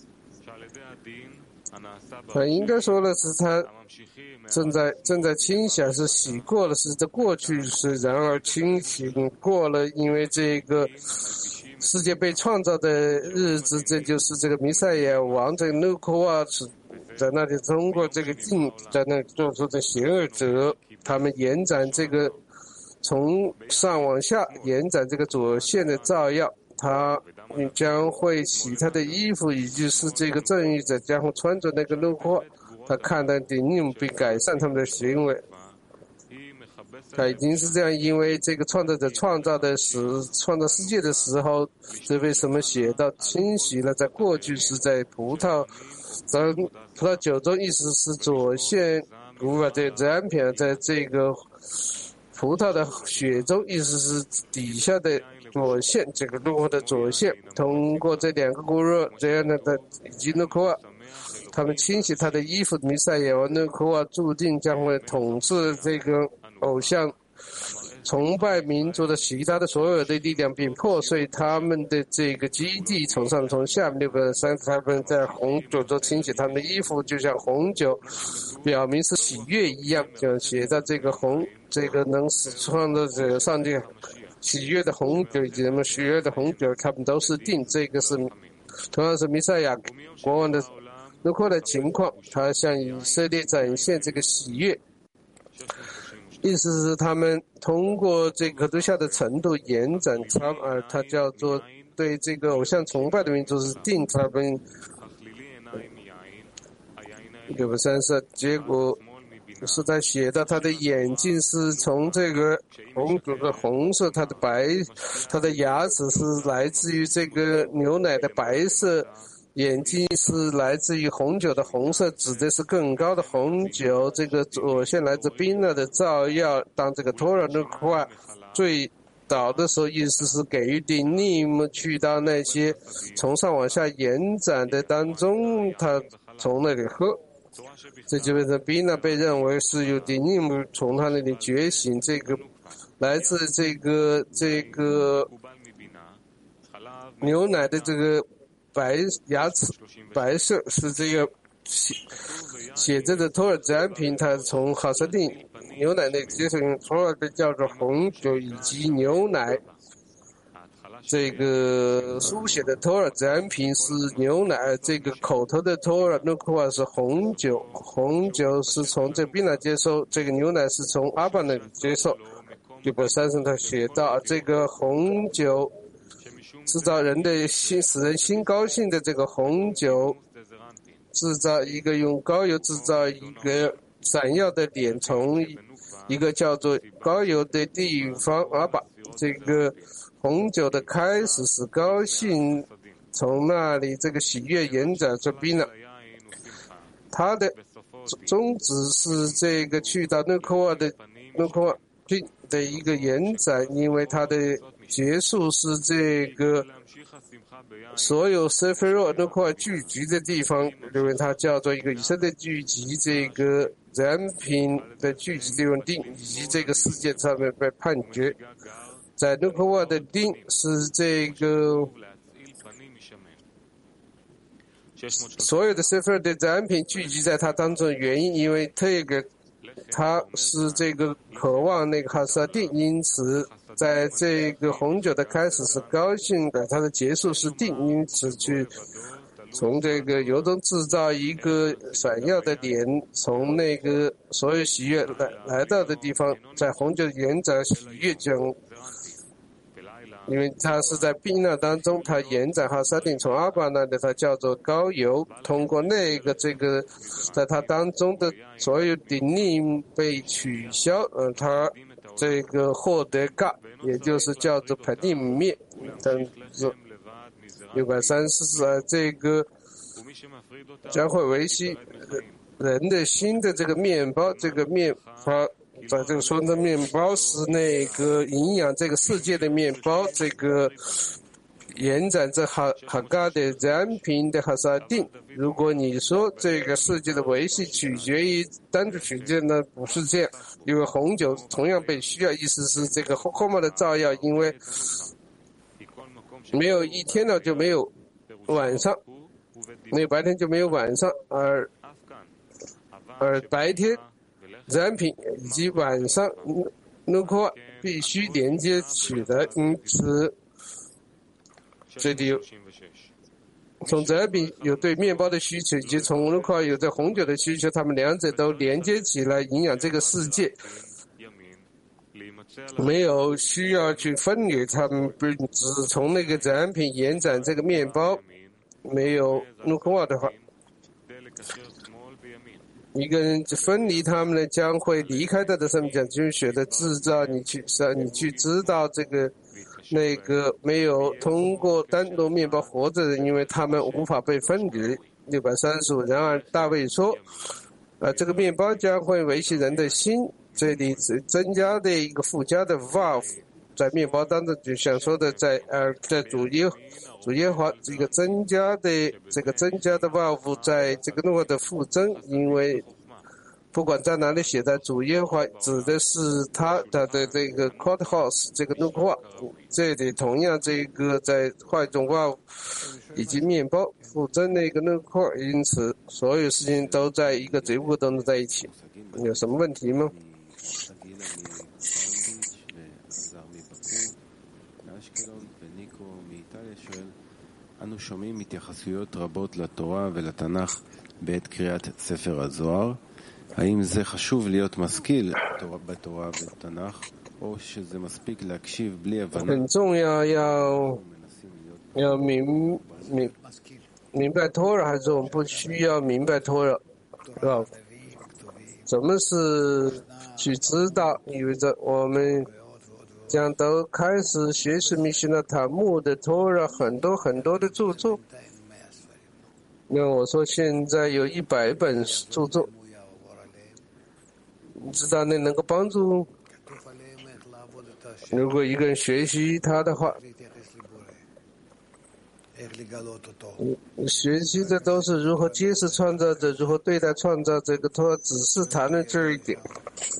他应该说的是，他正在正在清洗，是洗过了，是在过去是，然而清洗过了，因为这个世界被创造的日子，这就是这个弥赛亚王这个努库瓦是在那里通过这个镜，在那里做出的邪恶者，他们延展这个从上往下延展这个左线的照耀。他将会洗他的衣服，也就是这个正义者将会穿着那个路货，他看到顶领并改善他们的行为。 他已经是这样，因为这个创造者创造的时创造世界的时候，这为什么写到清洗了？在过去是在葡萄，在葡萄酒中，意思是左线，古法这个安品在这个葡萄的血中，意思是底下的左线，这个路的左线，通过这两个骨肉这样的的以及诺科瓦。他们清洗他的衣服，弥赛亚和诺科瓦注定将会统治这个偶像崇拜民族的其他的所有的力量，并破碎他们的这个基地。从上从下六个三他们在红酒中清洗他们的衣服，就像红酒表明是喜悦一样，就写在这个红这个能使创造者上帝喜悦的红酒以及什么喜悦的红酒，他们都是定。这个是同样是弥赛亚国王的诺科的情况，他向以色列展现这个喜悦，意思是他们通过这个对象的程度延展他呃，他叫做对这个偶像崇拜的民族是定他们六个三色，结果是他写到他的眼睛是从这个红酒的红色，他的白，他的牙齿是来自于这个牛奶的白色。眼睛是来自于红酒的红色，指的是更高的红酒。这个左线来自宾纳的照耀。当这个托尔诺块坠倒的时候，意思是给予顶尼姆去到那些从上往下延展的当中，他从那里喝。这就变成宾纳被认为是由顶尼姆从他那里觉醒。这个来自这个这个牛奶的这个。白牙齿白色是这个写写着的托尔泽安平，它从好设定牛奶那接受用托尔被叫做红酒以及牛奶。这个书写的托尔泽安平是牛奶，这个口头的托尔诺库瓦是红酒，红酒是从这宾来接收，这个牛奶是从阿巴那里接受。就把山上他写到这个红酒。制造人的心，使人心高兴的这个红酒，制造一个用高油制造一个闪耀的脸，从一个叫做高油的地方而把这个红酒的开始是高兴，从那里这个喜悦延展出宾了。它的宗旨是这个去到诺科瓦的诺科瓦郡的一个延展，因为它的结束是这个所有塞菲若诺科瓦聚集的地方，因为它叫做一个以色列聚集，这个人品的聚集地方定，以及这个世界上面被判决。在诺科瓦的定是这个所有的塞菲尔的人品聚集在它当中的原因，因为这个它是这个渴望那个哈萨定，因此在这个红酒的开始是高兴的，它的结束是定，因此去从这个油中制造一个闪耀的脸，从那个所有喜悦来来到的地方，在红酒的延展喜悦中，因为它是在宾纳当中，它延展哈萨定从阿巴那的，它叫做高油，通过那个这个在它当中的所有顶力被取消，呃，它这个获得嘎，也就是叫做排定灭，等是六百三十四，这个将会维系人的新的这个面包，这个面包。在这个说的面包是那个营养这个世界的面包，这个延展这哈哈嘎的燃品的哈萨定。如果你说这个世界的维系取决于单独取决，那不是这样，因为红酒同样被需要，意思是这个后后面的照耀，因为没有一天呢就没有晚上，没有白天就没有晚上，而而白天燃品以及晚上诺科瓦必须连接取得，因此这里有从燃品有对面包的需求，以及从诺科瓦有对红酒的需求，他们两者都连接起来营养这个世界，没有需要去分离他们，只从那个燃品延展这个面包，没有诺科瓦的话， 一个人分离他们呢，将会离开他的生命，讲经学的制造，你去你去知道这个那个没有通过单独面包活着的人，因为他们无法被分离。六百三十五。然而大卫说，呃，这个面包将会维系人的心，这里增加的一个附加的 valve， 在面包当中，就像说的，在呃在主耶主耶华这个增加的这个增加的 valve， 在这个诺的附增，因为不管在哪里写在主耶华，指的是他他的这个 court house 这个怒话，这里同样这个在坏种 valve 以及面包附增的一个怒话，因此所有事情都在一个结构当中在一起。有什么问题吗？ אנו שומעים התייחסויות רבות לתורה ולתנ"ך בעת קריאת ספר הזוהר. האם זה חשוב להיות משכיל בתורה ובתנ"ך, או שזה מספיק להקשיב בלי הבנה? 很重要，要要明明明白托尔，还是我们不需要明白托尔？是吧？什么是去知道？意味着我们将都开始学习米西那塔木的托尔很多很多的著作。那我说现在有一百本著作，你知道那能够帮助，如果一个人学习他的话，学习的都是如何揭示创造者，如何对待创造这个托尔，只是谈论这一点。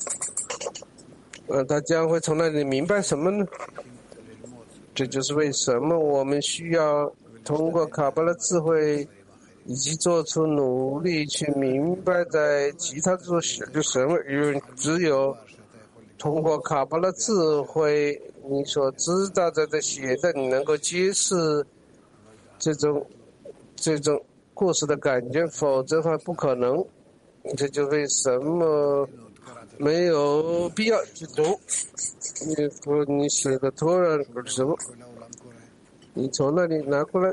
呃，他将会从那里明白什么呢？这就是为什么我们需要通过卡巴拉智慧，以及做出努力去明白在其他做写的什么，因为只有通过卡巴拉智慧，你所知道的这写的，你能够揭示这种这种故事的感觉，否则的话不可能。这就为什么没有必要去读。你说你写的托尔什么？你从那里拿过来，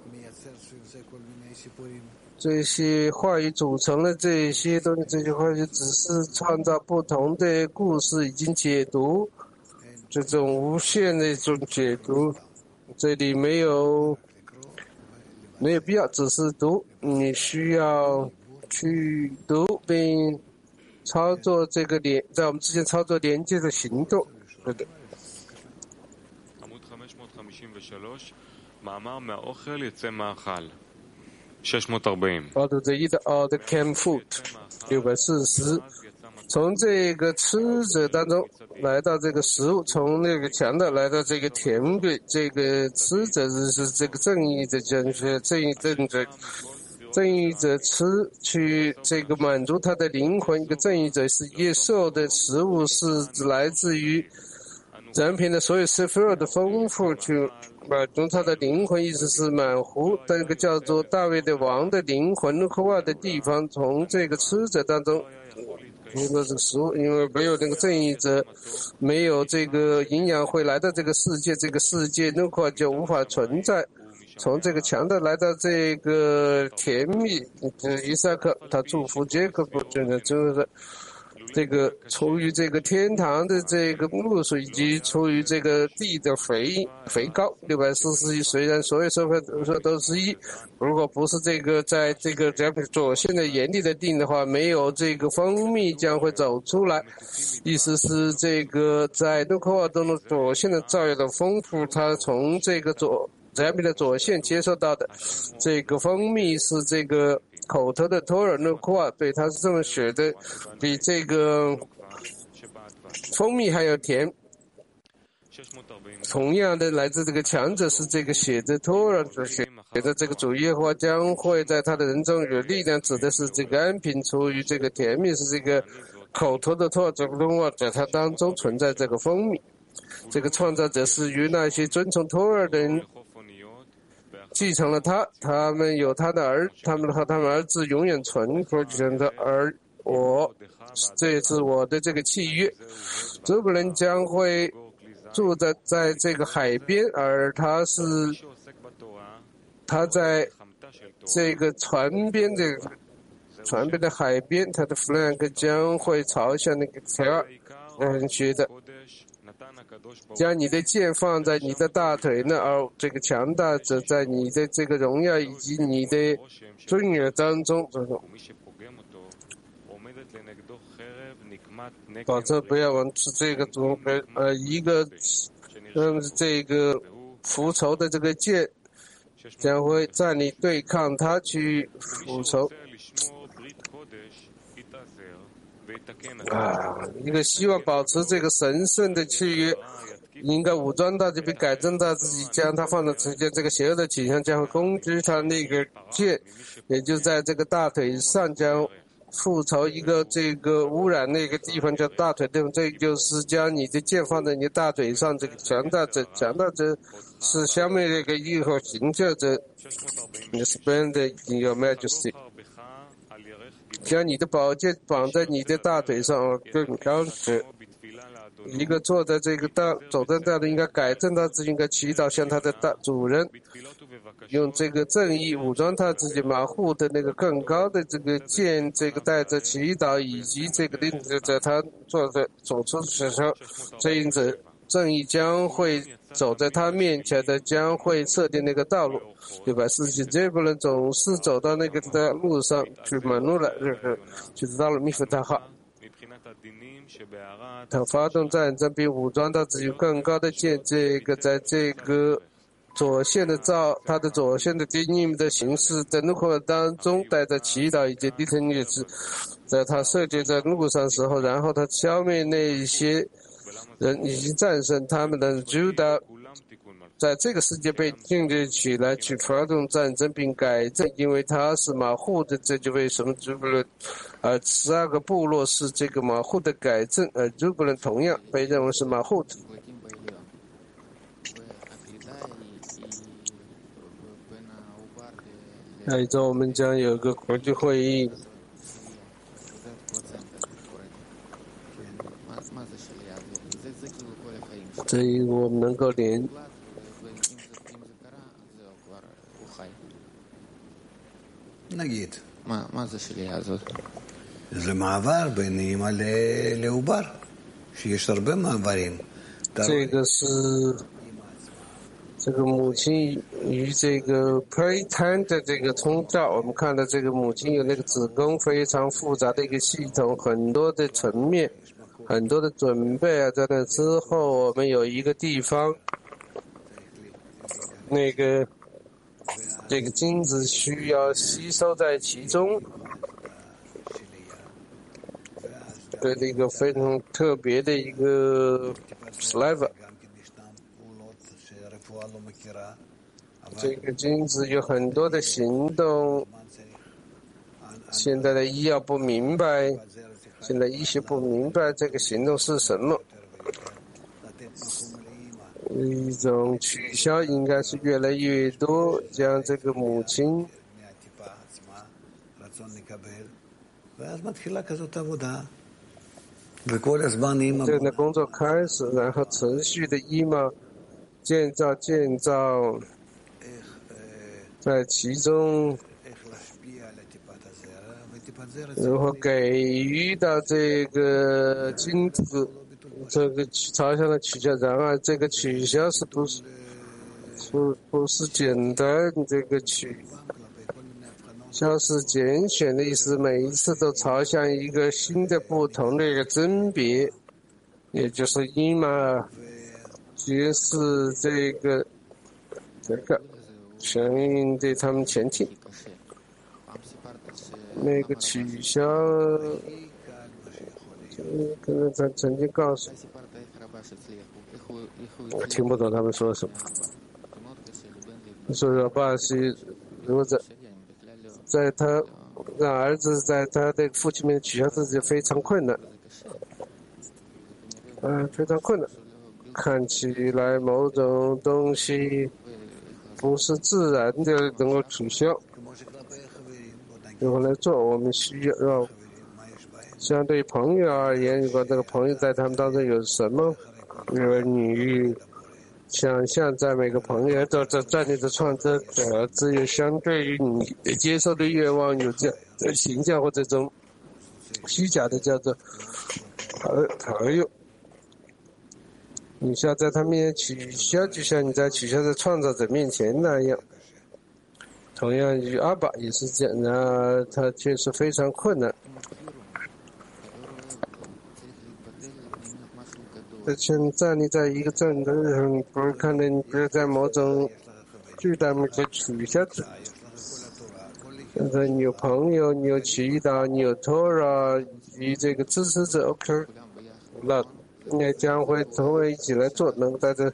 这些话语组成了这些东西，这些话语只是创造不同的故事，已经解读这种无限的一种解读。这里没有没有必要，只是读，你需要去读并操作这个连，在我们之间操作连接的行动。对的。Out of the eat all the canned food， 六百四十。从这个吃者当中来到这个食物，从那个强的来到这个甜味，这个吃者是这个正义的正确，正义正者。正义者吃去这个满足他的灵魂，一个正义者是接受的食物是来自于人品的所有 sefer 的丰富，去满足他的灵魂，意思是满足那个叫做大卫的王的灵魂和外的地方，从这个吃者当中通过这个食物，因为没有那个正义者，没有这个营养会来到这个世界，这个世界那块就无法存在。从这个强的来到这个甜蜜，伊萨克他祝福杰克布，就是就是这个出于这个天堂的这个露水，以及出于这个地的肥肥膏。六百四十一，虽然所有社会说都是一，如果不是这个在这个这样左线的严厉的定的话，没有这个蜂蜜将会走出来。意思是这个在诺科瓦中的左线的造业的丰富，它从这个左。这边的左线接受到的这个蜂蜜是这个口头的托尔诺库瓦，对，他是这么写的，比这个蜂蜜还要甜。同样的，来自这个强者是这个写的托尔所写的这个主耶和华将会在他的人中有力量，指的是这个安平出于这个甜蜜，是这个口头的托尔这个动画，在它当中存在这个蜂蜜。这个创造者是与那些遵从托尔的人继承了他，他们有他的儿，他们和他们儿子永远存活着，而我，这是我的这个契约。这个人将会住在在这个海边，而他是他在这个船边的船边的海边，它的 flank 将会朝向那个条弯曲的。将你的剑放在你的大腿那，而这个强大者在你的这个荣耀以及你的尊严当中，这种保证不要往这个中呃一个嗯这个复仇的这个剑将会站立对抗他去复仇。啊，一个希望保持这个神圣的契约，应该武装到这边，改正到自己，将它放到直接这个邪恶的倾向将会攻击他那个剑，也就在这个大腿上将复仇一个这个污染那个地方叫大腿对，这就是将你的剑放在你的大腿上，这个强大者，强大者是消灭这个异后行者者 ，Spend in your majesty。将你的宝剑绑在你的大腿上，更高者，一个坐在这个大走在大的应该改正他自己，应该祈祷向他的大主人，用这个正义武装他自己，马护的那个更高的这个剑，这个带着祈祷以及这个令着他坐在走出时候，这因此正义将会走在他面前的，将会设定那个道路，对吧？事情这不能总是走到那个的路上去马路了，这个就知道了密弗他哈。他发动战争并武装到自己更高的剑，这个在这个左线的造，他的左线的定义的形式在路口当中带着祈祷以及地层律师，在他设计在路上时候，然后他消灭那些人已经战胜他们的主导，在这个世界被建立起来去发动战争并改正，因为他是马户的，这就为什么朱布伦，而十二个部落是这个马户的改正，而朱布伦同样被认为是马户的。下一周我们将有个国际会议。这一我们能够连 נגיד, מה זה שלייה הזאת? זה מעבר בין אימא לעובר, שיש הרבה מעברים. 这个是这个母亲与这个胚胎的这个冲造，我们看到这个母亲有那个子宫非常复杂的一个系统，很多的层面，很多的准备啊，在那之后我们有一个地方，那个这个精子需要吸收在其中，对这个非常特别的一个 saliva。这个精子有很多的行动，现在的医药不明白，现在医学不明白这个行动是什么。一种取消应该是越来越多，将这个母亲这样的工作开始，然后持续的医嘛建造建造，在其中如何给予到这个精子这个朝向的取消，然而这个取消是不是不不是简单，这个取消是拣选的意思，每一次都朝向一个新的不同的一个甄别，也就是伊玛揭示这个这个声音对他们前进，那个取消可能他曾经告诉我听不懂他们说什么。所以说巴西如果在在他让儿子在他的父亲面前取消自己非常困难，嗯、呃，非常困难。看起来某种东西不是自然的能够取消，如何来做？我们需要让相对朋友而言，如果这个朋友在他们当中有什么儿女想象在每个朋友都在在你的创造者，只有相对于你接受的愿望有这样的形象或这种虚假的叫做朋朋友。你想在他面前取消，就像你在取消在创造者面前那样。同样于阿爸也是这样，那他确实非常困难。而且站立在一个站的人，不是看见，不是在某种巨大的取消者。现在你有朋友，你有祈祷，你有 Torah 与这个支持者 ，OK， 那也将会同为一起来做，能够在这。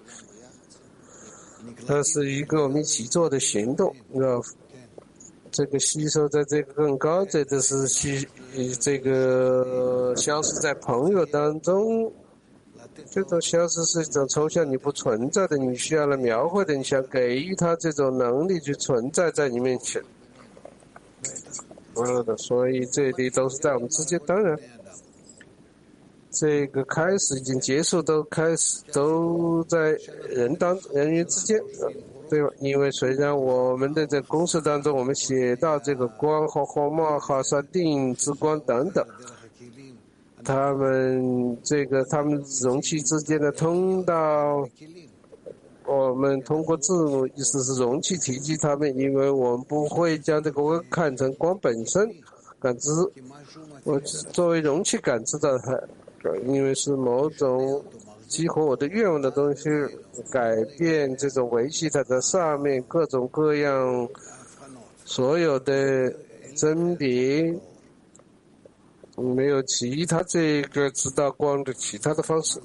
它是一个我们一起做的行动，那这个吸收在这个更高，这个是吸这个消失在朋友当中，这种消失是一种抽象，你不存在的，你需要来描绘的，你想给予他这种能力去存在在你面前。是的，所以这里都是在我们之间，当然。这个开始已经结束，都开始都在人当人与之间，对吧？因为虽然我们的这公式当中，我们写到这个光和火马、哈萨定之光等等，他们这个他们容器之间的通道，我们通过字母意思是容器提及他们，因为我们不会将这个光看成光本身感知，我作为容器感知到它。因为是某种激活我的愿望的东西，改变这种维系它的上面各种各样所有的甄别，没有其他这个知道光的其他的方式。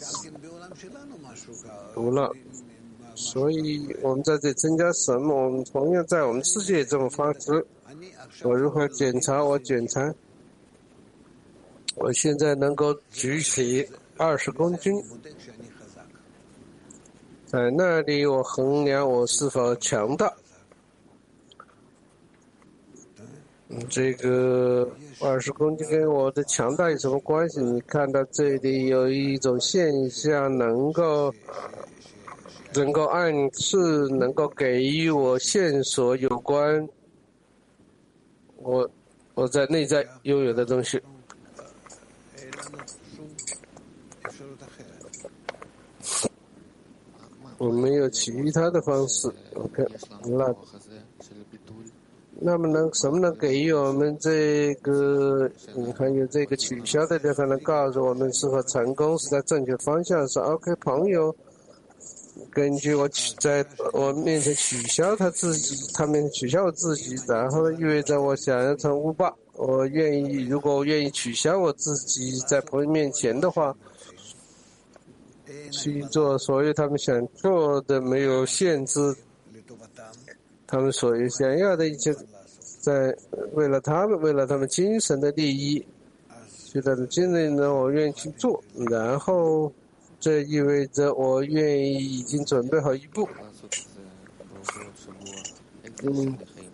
除了，所以我们在这增加什么？我们同样在我们世界这种方式，我如何检查？我检查。我现在能够举起二十公斤，在那里我衡量我是否强大。这个二十公斤跟我的强大有什么关系？你看到这里有一种现象，能够能够暗示，能够给予我线索有关我我在内在拥有的东西。我没有其他的方式 ，OK， 那那么能什么能给予我们这个，你看有这个取消的地方，能告诉我们是否成功，是在正确方向上 ？OK， 朋友，根据我取在我面前取消他自己，他们取消我自己，然后意味着我想要成乌霸，我愿意，如果我愿意取消我自己在朋友面前的话。去做所有他们想做的，没有限制，他们所有想要的一切，在为了他们，为了他们精神的利益，觉得精神呢，我愿意去做，然后这意味着我愿意已经准备好一步。嗯。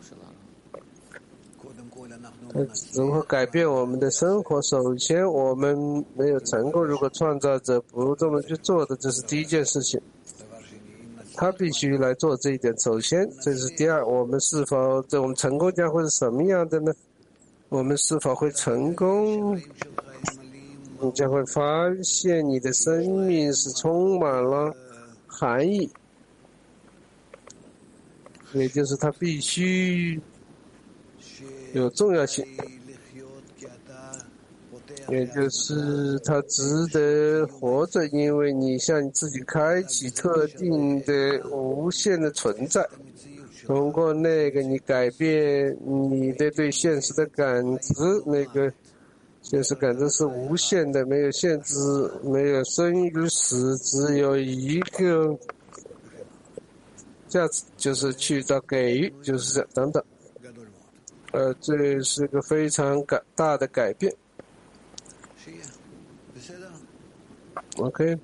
如何改变我们的生活？首先，我们没有成功。如果创造者不这么去做的，这是第一件事情。他必须来做这一点。首先，这是第二。我们是否这我们成功将会是什么样的呢？我们是否会成功？你将会发现你的生命是充满了含义，也就是它必须。有重要性，也就是它值得活着，因为你向你自己开启特定的无限的存在，通过那个你改变你的对现实的感知，那个现实感知是无限的，没有限制，没有生与死，只有一个价值，就是去到给予，就是这等等。呃，这是个非常改大的改变。OK。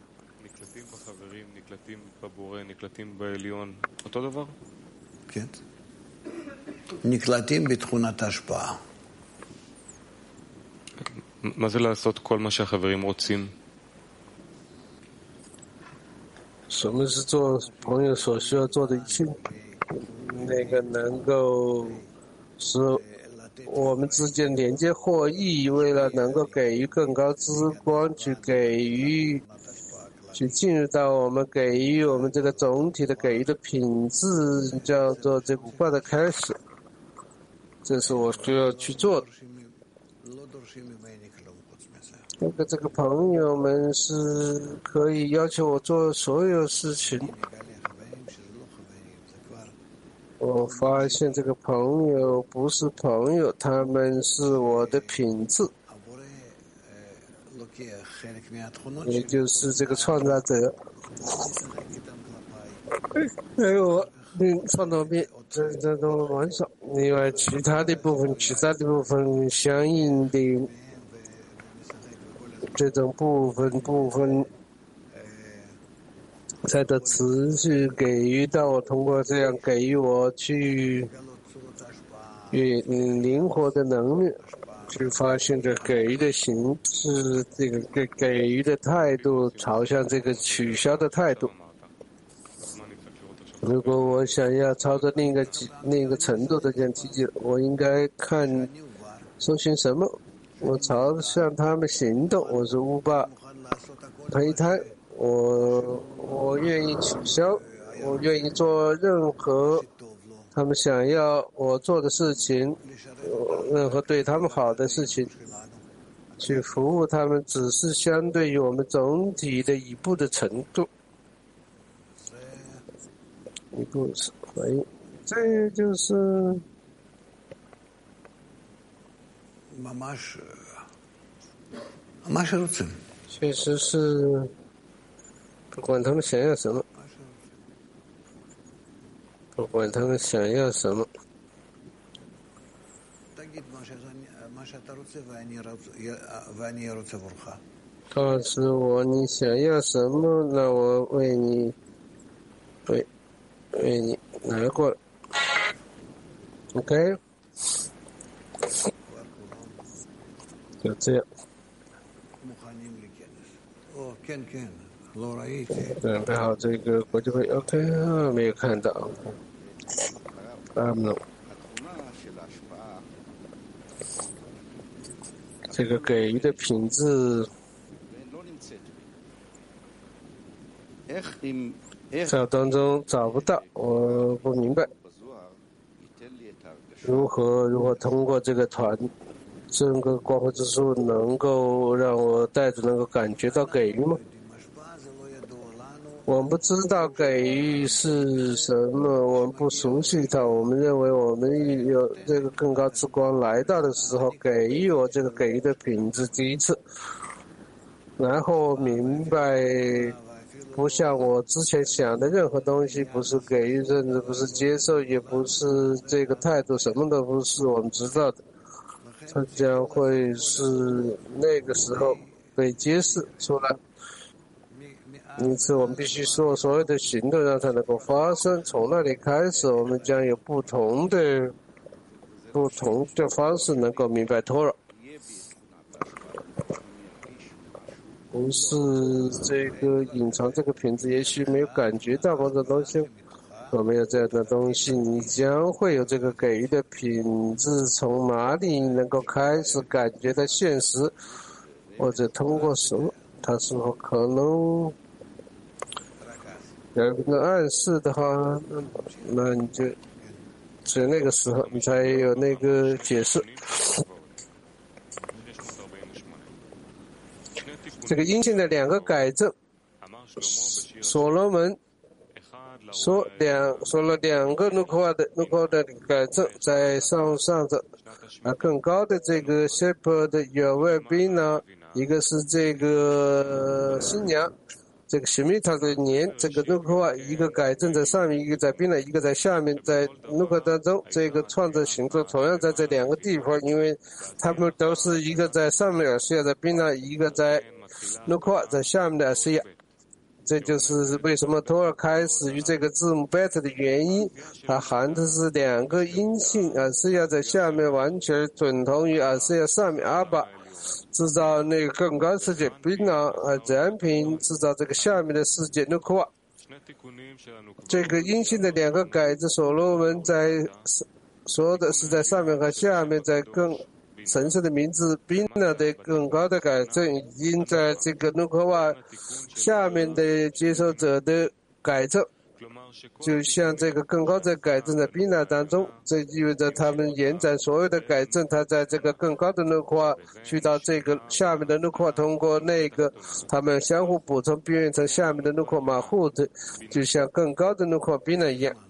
כן. נקלטים בתכונת ההשפעה. מה זה לעשות כל מה שהחברים רוצים? 什么是做朋友所需要做的一切？那个能够使我们之间连接获益，为了能够给予更高之光，去给予，去进入到我们给予我们这个总体的给予的品质，叫做这五卦的开始。这是我需要去做的。那个这个朋友们是可以要求我做所有事情。我发现这个朋友不是朋友，他们是我的品质，也就是这个创造者。还有我嗯创造面这这都蛮少，另外其他的部分，其他的部分相应的这种部分部分。才得持续给予到我，通过这样给予我去与嗯灵活的能力，去发现这给予的形式，这个给给予的态度，朝向这个取消的态度。如果我想要朝着另一个另一个程度的这样提及，我应该看搜寻什么？我朝向他们行动。我是乌巴胚胎。我我愿意取消，我愿意做任何他们想要我做的事情，任何对他们好的事情，去服务他们，只是相对于我们总体的一步的程度，一步是回应，这就是确实是。不管他们想要什么，不管他们想要什么，告诉我你想要什么，那我为你，为为你拿过来 ，OK， 就这样。准备好这个国际会 OK 啊，没有看到啊，没这个给予的品质，在我当中找不到，我不明白如何如何通过这个团，这个光辉之书能够让我带着能够感觉到给予吗？我们不知道给予是什么，我们不熟悉它，我们认为我们有这个更高之光来到的时候，给予我这个给予的品质第一次，然后明白不像我之前想的任何东西，不是给予，甚至不是接受，也不是这个态度，什么都不是我们知道的，它将会是那个时候被揭示出来。因此我们必须做所有的行动让它能够发生，从那里开始我们将有不同的不同的方式能够明白托拉，不是这个隐藏这个品质，也许没有感觉到某种东西，我没有这样的东西，你将会有这个给予的品质，从哪里能够开始感觉到现实，或者通过什么，它是否可能有一个暗示的话，那那你就只有那个时候你才有那个解释。这个阴性的两个改正，所罗门说两说了两个努克瓦的努克瓦的改正，在上上的啊更高的这个 shepherd 的有位宾呢，一个是这个新娘。这个史密塔的年，这个努克瓦一个改正在上面，一个在宾呢，一个在下面，在努克当中，这个创造行动同样在这两个地方，因为他们都是一个在上面的尔西亚在宾呢，一个在努克瓦在下面的尔西亚，这就是为什么托尔开始于这个字母贝塔的原因，它含的是两个阴性，尔西亚在下面完全等同于尔西亚上面阿巴。制造那个更高世界，并呢，呃，自然品制造这个下面的世界努克瓦， 这个阴性的两个改正，所罗门在说的是在上面和下面，在更神圣的名字宾纳的更高的改正，已经在这个努科瓦下面的接受者的改正，就像这个更高的改正在宾纳当中，这意味着他们延展所有的改正，他在这个更高的努科瓦去到这个下面的努科瓦，通过那个他们相互补充变成下面的努科马户的，就像更高的努科宾纳一样。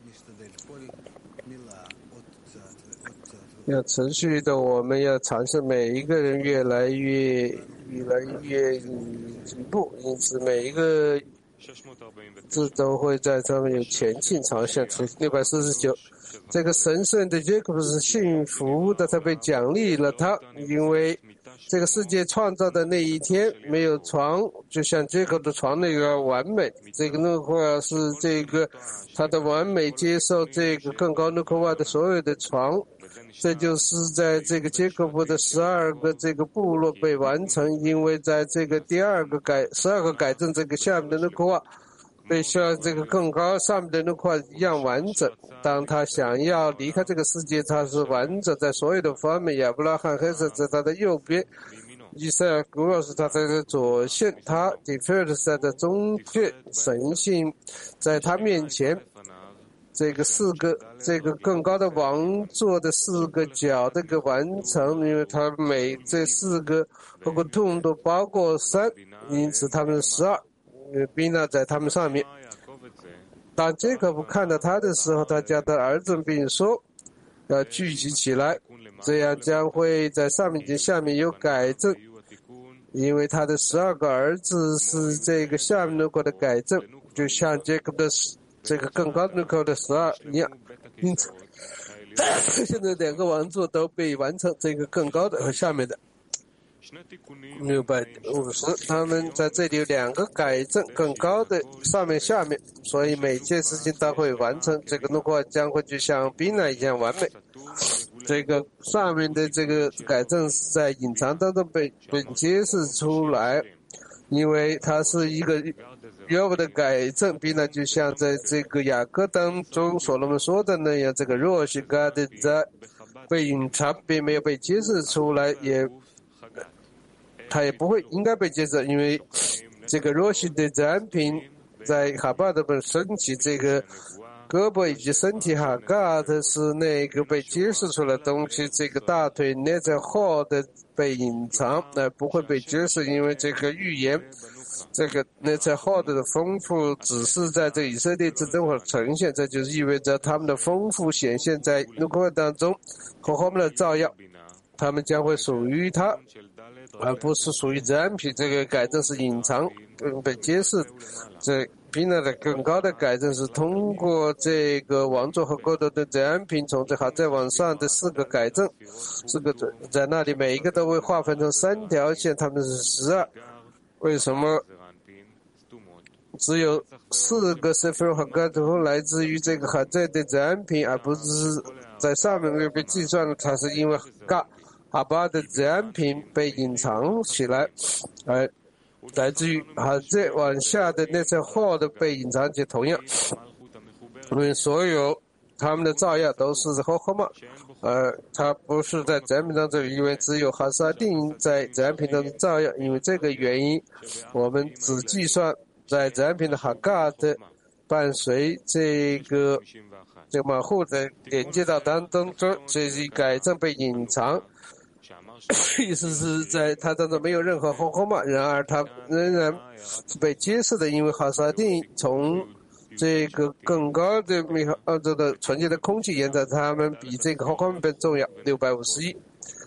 要持续的，我们要尝试每一个人越来越越来越进步，因此每一个字都会在上面有前进朝向。六百四十九，这个神圣的杰克布是幸福的，他被奖励了他，因为这个世界创造的那一天没有床，就像杰克的床那个完美。这个努克瓦是这个他的完美接受这个更高努克瓦的所有的床。这就是在这个杰克布的十二个这个部落被完成，因为在这个第二个改十二个改正这个下面的努克瓦被像这个更高上面的努克瓦一样完整。当他想要离开这个世界，他是完整在所有的方面。亚伯拉罕黑色在他的右边，以赛亚古老是他在他左线，他迪菲尔在他中间，神性在他面前。这个四个这个更高的王座的四个角这个完成，因为它每这四个包括痛都包括三，因此他们十二，因为宾纳在他们上面。当杰克布看到他的时候，他叫他儿子并说要聚集起来，这样将会在上面及下面有改正，因为他的十二个儿子是这个下面如果的改正，就像杰克布的这个更高的的十二一样，因此现在两个王座都被完成，这个更高的和下面的六百五十，他们在这里有两个改正，更高的上面下面，所以每件事情都会完成。这个努克瓦将会就像宾纳一样完美。这个上面的这个改正是在隐藏当中被被揭示出来，因为它是一个约伯的改正，并呢就像在这个雅歌当中所罗门说的那样，这个若是God在被隐藏并没有被揭示出来，也他也不会应该被揭示，因为这个若是的展品在哈巴的本身体这个胳膊以及身体哈嘎的是那个被揭示出来的东西，这个大腿内在后的被隐藏，那不会被揭示，因为这个预言这个内在后的丰富只是在这以色列之中会呈现，这就是意味着他们的丰富显现在努克瓦当中和他们的照耀，他们将会属于他，而不是属于展品。这个改正是隐藏并被揭示，这宾纳的更高的改正是通过这个王座和国度的展品，从这还在往上的四个改正，四个在那里每一个都会划分成三条线，他们是十二。为什么只有四个 Sefer 和 Gadol 来自于这个哈在的展品，而不是在上面没有被计算的？它是因为嘎哈巴的展品被隐藏起来，而来自于哈在往下的那些后的被隐藏起，同样，因为所有他们的照耀都是和合嘛，呃，它不是在展品当中，因为只有哈萨定在展品当中照耀，因为这个原因，我们只计算在展品的哈嘎的伴随这个这个马户的连接到当中，这是改正被隐藏，意思是在它当中没有任何合合嘛，然而它仍然是被揭示的，因为哈萨定从这个更高的米和澳洲的纯洁的空气延展，它们比这个后面更重要。六百五十一，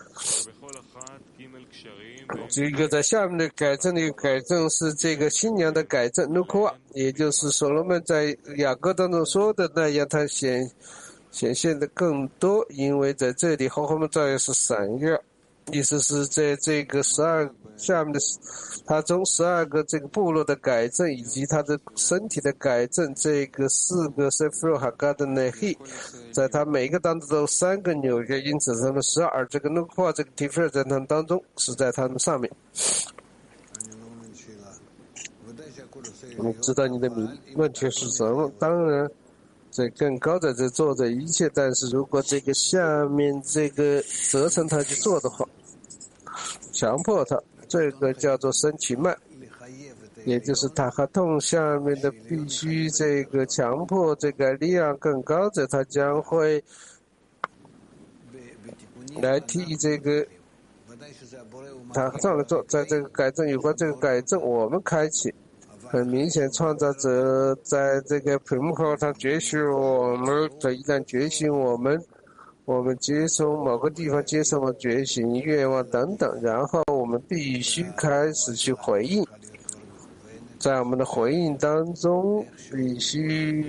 这个在下面的改正的改正是这个新娘的改正努库瓦，也就是所罗门在雅歌当中说的那样，它显显现的更多，因为在这里后面照样是闪耀。意思是在这个十二下面的它中十二个这个部落的改正以及它的身体的改正，这个四个 Sefer 哈嘎的内黑，在它每一个当中都有三个纽约，因此他们十二，而这个努库瓦这个 Tifer 在他们当中是在他们上面。 你知道你的名问题是什么？当然，这更高的在做这一切，但是如果这个下面这个责成他去做的话，强迫他，这个叫做身体慢，也就是他和痛下面的必须这个强迫这个力量更高者，他将会来替这个他这样做，在这个改正有关这个改正，我们开启。很明显，创造者在这个屏幕后，他觉醒我们，他一旦觉醒我们，我们接受某个地方接受了觉醒愿望等等，然后我们必须开始去回应，在我们的回应当中，必须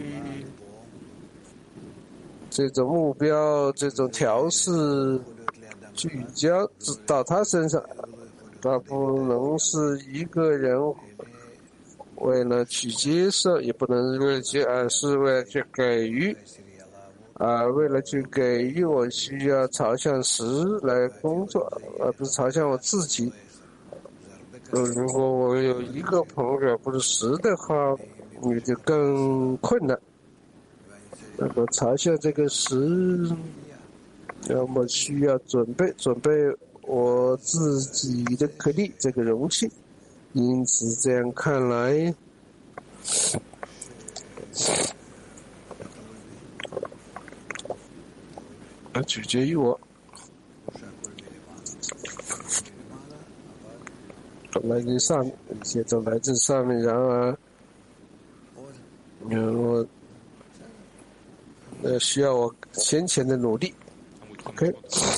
这种目标、这种调试聚焦到他身上，他不能是一个人。为了去接受，也不能为了去，而是为了去给予，啊，为了去给予，我需要朝向实来工作，而不是朝向我自己。如果我有一个朋友不是实的话，你就更困难。那么朝向这个实，那么需要准备准备我自己的颗粒，这个容器。因此，这样看来，那取决于我。来自上面，一切都来自上面。然而，嗯，我呃需要我先前的努力。OK。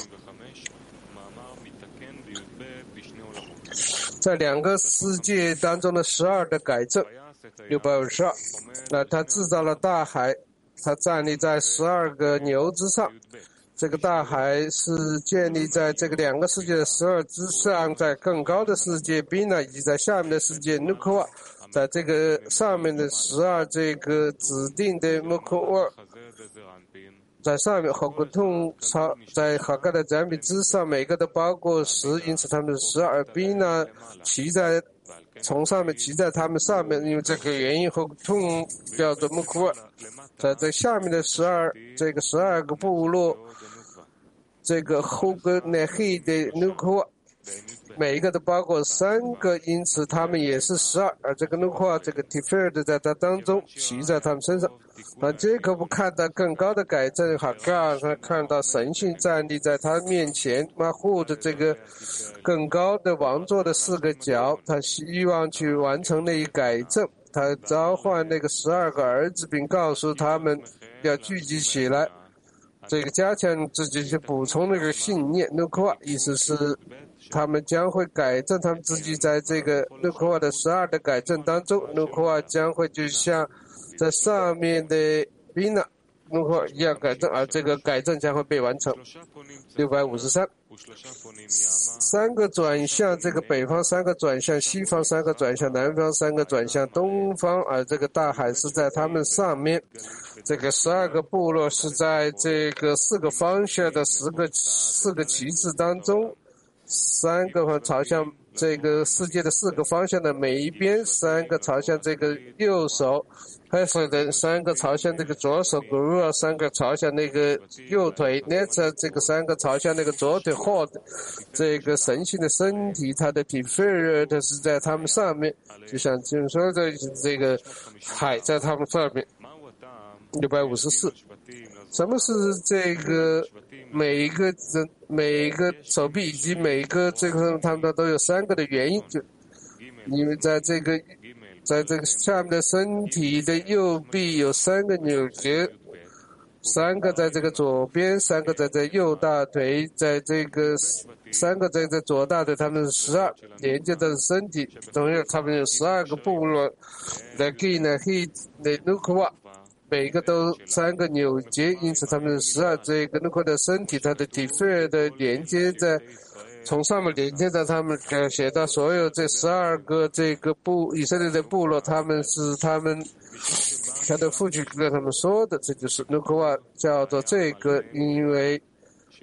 在两个世界当中的十二的改正，六百五十二。那他制造了大海，他站立在十二个牛之上。这个大海是建立在这个两个世界的十二之上，在更高的世界宾呢，以及在下面的世界努克瓦，在这个上面的十二这个指定的穆克瓦。在上面，好个痛超在好个的展品之上，每个都包括十，因此他们十二宾呢骑在从上面骑在他们上面，因为这个原因，好个痛叫做穆库尔。在这下面的十二这个十二个部落，这个后个内黑的努库尔，每一个都包括三个，因此他们也是十二，而这个努库尔这个 Tiferet 在他当中骑在他们身上。那杰克不看到更高的改正，哈嘎，他看到神性站立在他面前，马护的这个更高的王座的四个角，他希望去完成那一改正。他召唤那个十二个儿子，并告诉他们要聚集起来，这个加强自己去补充那个信念。努克瓦意思是他们将会改正他们自己在这个努克瓦的十二的改正当中，努克瓦将会就像在上面的宾纳努克一样改正，而这个改正将会被完成。六百五十三，三个转向，这个北方三个转向，西方三个转向，南方三个转向，东方，而这个大海是在他们上面。这个十二个部落是在这个四个方向的十个四个旗帜当中，三个朝向这个世界的四个方向的每一边，三个朝向这个右手，还是的三个朝向这个左手 ，Guru 三个朝向那个右腿 ，Net 这个三个朝向那个左腿 ，Hod 这个神性的身体，它的 Tiferet 是在他们上面，就像就是说的这个海在他们上面。六百五十四，什么是这个每一个人每一个手臂以及每一个这个他们都有三个的原因，就因为在这个在这个下面的身体的右臂有三个扭结，三个在这个左边，三个在这右大腿，在这个三个在这左大腿，他们是十二连接的身体，总有他们有十二个部落的 G 呢 He 的 Nukwa。每个都三个扭结，因此他们十二这个努克的身体，它的 Tiferet 的连接在从上面连接到他们呃写到所有这十二个这个部以色列的部落，他们是他们他的父亲跟他们说的，这就是努克瓦叫做这个，因为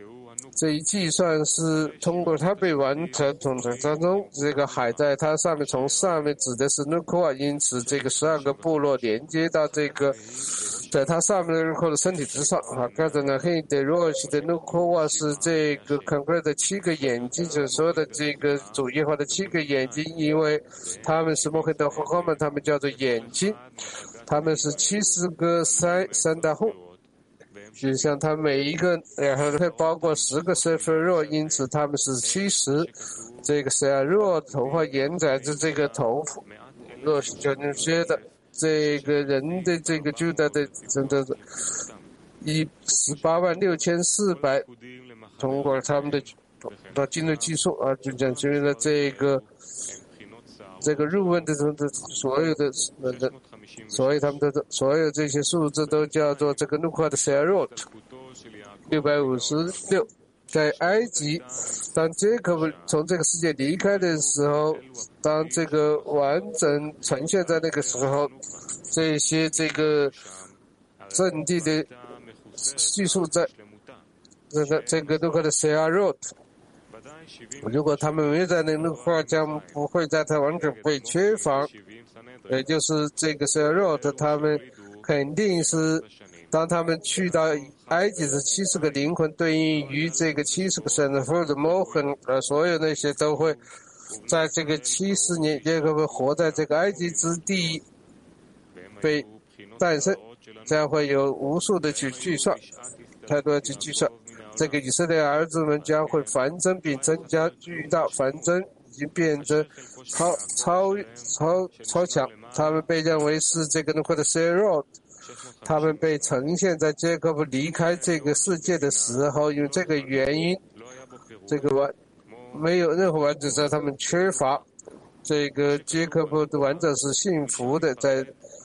这一计算是通过它被完成统称当中，这个海在它上面，从上面指的是努库瓦，因此这个十二个部落连接到这个在它上面的人口的身体之上啊。刚才呢，黑的若西的努库瓦是这个 concrete 的七个眼睛，就是所有的这个主业化的七个眼睛，因为他们是摩黑的后们，他们叫做眼睛，他们是七十个三三大户。就像它每一个，然后会包括十个 sefer 若，因此他们是七十。这个 sefer 若头发延展着这个头发，若是就那些的这个人的这个就的的真的是一十八万六千四百，通过他们的的进入技术啊，就讲就了这个这个入问的的所有的的。所以他们的所有这些数字都叫做这个努库瓦的 Serot 六百五十六。在埃及，当杰克布从这个世界离开的时候，当这个完整呈现在那个时候，这些这个阵地的系数在这个这个努库瓦的 Serot， 如果他们没有在那努库瓦，将不会在它完全被缺乏。也就是这个 Serot， 他们肯定是当他们去到埃及是七十个灵魂，对应于这个七十个神的或者 Mohan， 呃，所有那些都会在这个七十年，也会活在这个埃及之地被诞生，这样会有无数的去计算，太多的去计算。这个以色列儿子们将会繁增并增加巨大繁增。已经变成超超超超强，他们被认为是这个努库的 Serot， 他们被呈现在杰克布离开这个世界的时候，因为这个原因，这个完没有任何完整在他们缺乏，这个杰克布的完整是幸福的，在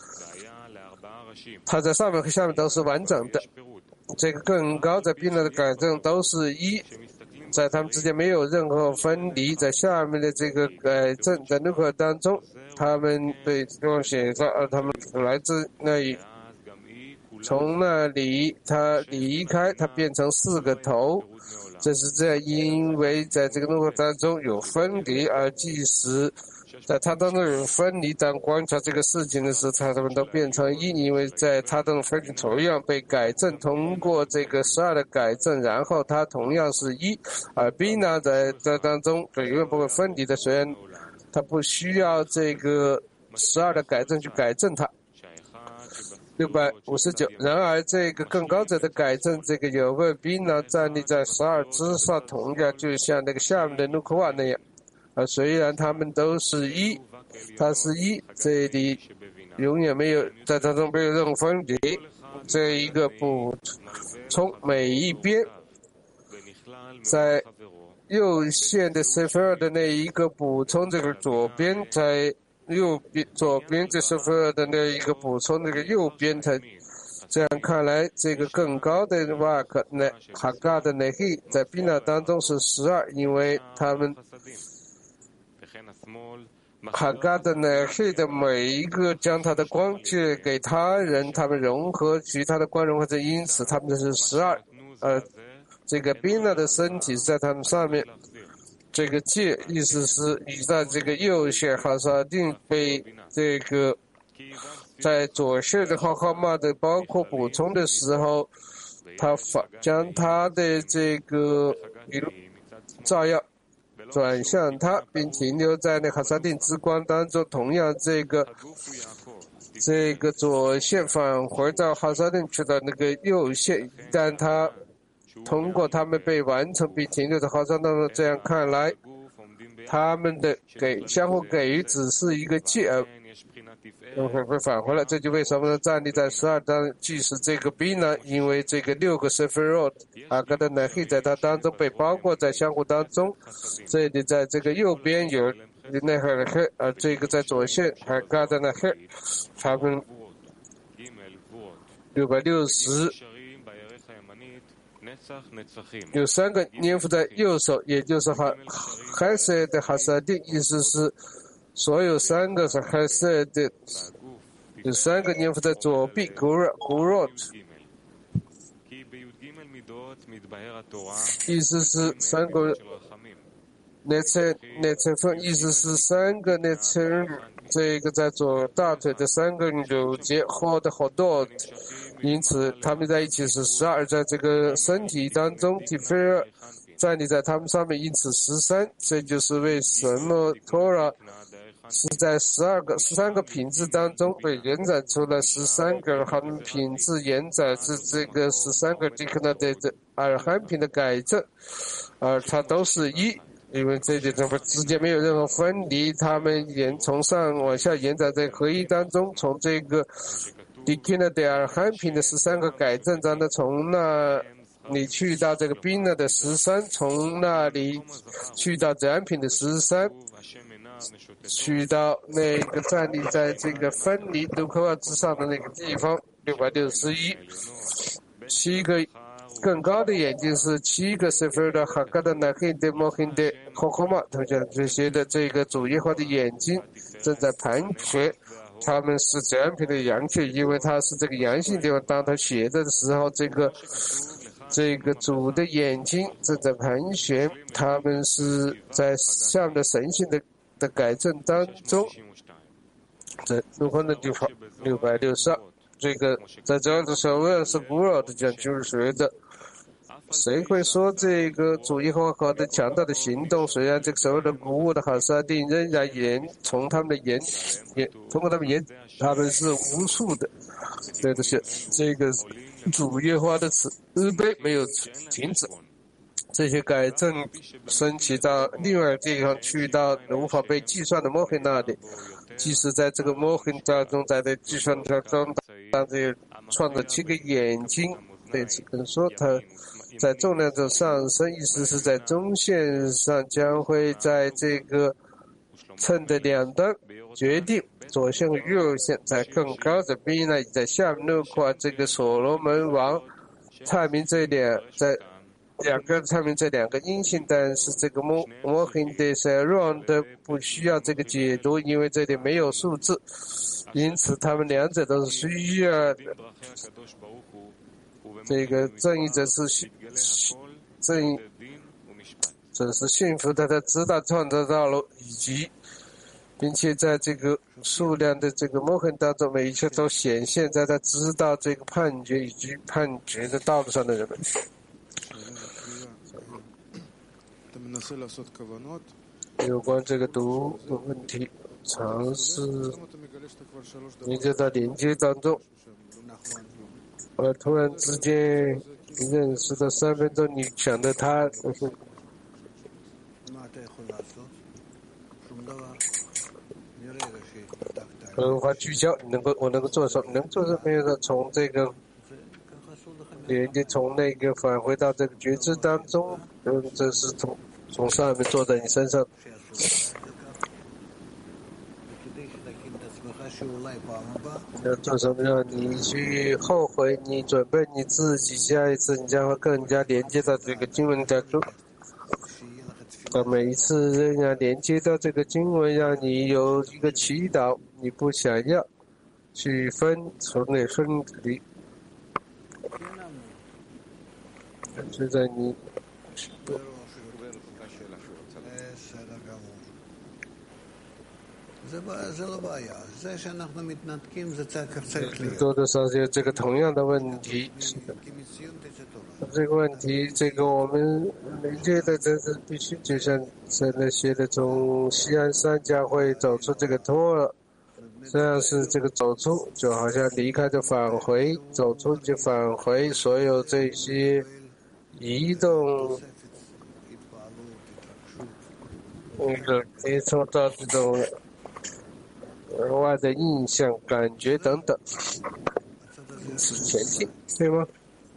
他在上面和下面都是完整的，这个更高在冰冷的改正都是一。在他们之间没有任何分离，在下面的这个改正在努库瓦当中，他们被用写上，而他们来自那里，从那里他离开，他变成四个头，这是这样，因为在这个努库瓦当中有分离，而即使在他当中有分离，当观察这个事情的时候，他们都变成一，因为在他当中分离同样被改正，通过这个十二的改正，然后它同样是一，而 B 呢在这当中永远不会分离的，虽然它不需要这个十二的改正去改正它。六百五十九，然而这个更高者的改正，这个有个 B 呢站立在十二之上，同样就像那个下面的努库瓦那样。而虽然他们都是一，它是一，这里永远没有在当中没有任何分离，这一个补充每一边，在右线的 Sefer 的那一个补充这个左边，在右边左边这 Sefer 的那一个补充这个右边，它这样看来，这个更高的瓦克那哈嘎的那黑在比那当中是十二，因为他们。哈嘎的呢，黑的每一个将他的光借给他人，他们融合其他的光融合着，因此他们是十二。呃，这个宾纳的身体在他们上面，这个借意思是你在这个右线哈萨定被这个在左线的哈哈玛的包括补充的时候，他反将他的这个照耀。转向它，并停留在那哈萨定之光当中。同样，这个这个左线返回到哈萨定去的那个右线，一旦它通过他们被完成并停留在哈萨当中，这样看来，他们的给相互给予只是一个借，而会会返回来。这就为什么呢？站立在十二当，即使这个 B 呢，因为这个六个 Seferot 阿格的呢黑在它当中被包括在相互当中。这里在这个右边有那个的黑，而这个在左线还嘎的那黑，他们六百六十。有三个念佛在右手，也就是哈海塞的哈萨定，意思是所有三个是海塞的，有三个念佛在左臂 Gurot， 意思是三个内侧内侧分，意思是三个内侧这个在左大腿的三个扭结或的活动，因此他们在一起是十二，在这个身体当中 Tiferet 站立在他们上面，因此十三。这就是为什么 Torah 是在十二个十三个品质当中被延展出了十三个他们品质延展是这个十三个 Dikna 的尔罕品的改正，而它都是一。因为这点他们之间没有任何分离，他们延从上往下延展在合一当中，从这个 Dikna 的尔罕品的十三个改正章的从那里去到这个 Bina 的十三，从那里去到自然品的十三，去到那个站立在这个分离卢克瓦之上的那个地方六百六十一，七个更高的眼睛是七个 Sefer 的哈嘎的 Nahin 的 Mohin 的 Kokoma， 他讲这些的这个主业化的眼睛正在盘旋，他们是自然品的阳气，因为它是这个阳性地方，当他写的时候，这个这个主的眼睛正在盘旋，他们是在下面的神性的的改正当中，在入关的地方六百六十二。这个在这样的时候是古老的讲就是学的，谁会说这个主义化和的强大的行动？虽然这个所有的鼓舞的哈萨丁仍然言从他们的言言通过他们言，他们是无数的，对的是这个主义化的慈悲没有停止。这些改正升起到另外地方去到无法被计算的摩黑那里，即使在这个摩黑当中，在这计算当中，当这创造七个眼睛，对此跟说它在重量的上升，意思是在中线上将会在这个秤的两端决定左线和右线，在更高的边呢，在下面那块这个所罗门王探明这两在。两个上面这两个阴性，但是这个摩摩黑的 Saron 的不需要这个解读，因为这里没有数字，因此他们两者都是需要的。这个正义者是正义者是幸福的，他知道创造到了，以及并且在这个数量的这个摩黑当中，每一切都显现在他知道这个判决以及判决的道路上的人们。有关这个读的问题，尝试你就在连接当中，而突然之间认识到三分钟，你想的他，就是文化聚焦，你能够我能够做什么？能做什么呢？从这个连接，从那个返回到这个觉知当中，嗯，这是从。从上面坐在你身上，要做什么让你去后悔？你准备你自己，下一次你将会更加连接到这个经文当中。啊，每一次仍然连接到这个经文，让你有一个祈祷，你不想要去分从内分离，就在你。多多少少有这个同样的问题，是的。这个问题，这个我们理解的，这是必须就像在那些的从西安山将会走出这个托了，这样是这个走出，就好像离开就返回，走出就返回，所有这些移动，那个接触到这种。额外的印象、感觉等等，是前进，对吗？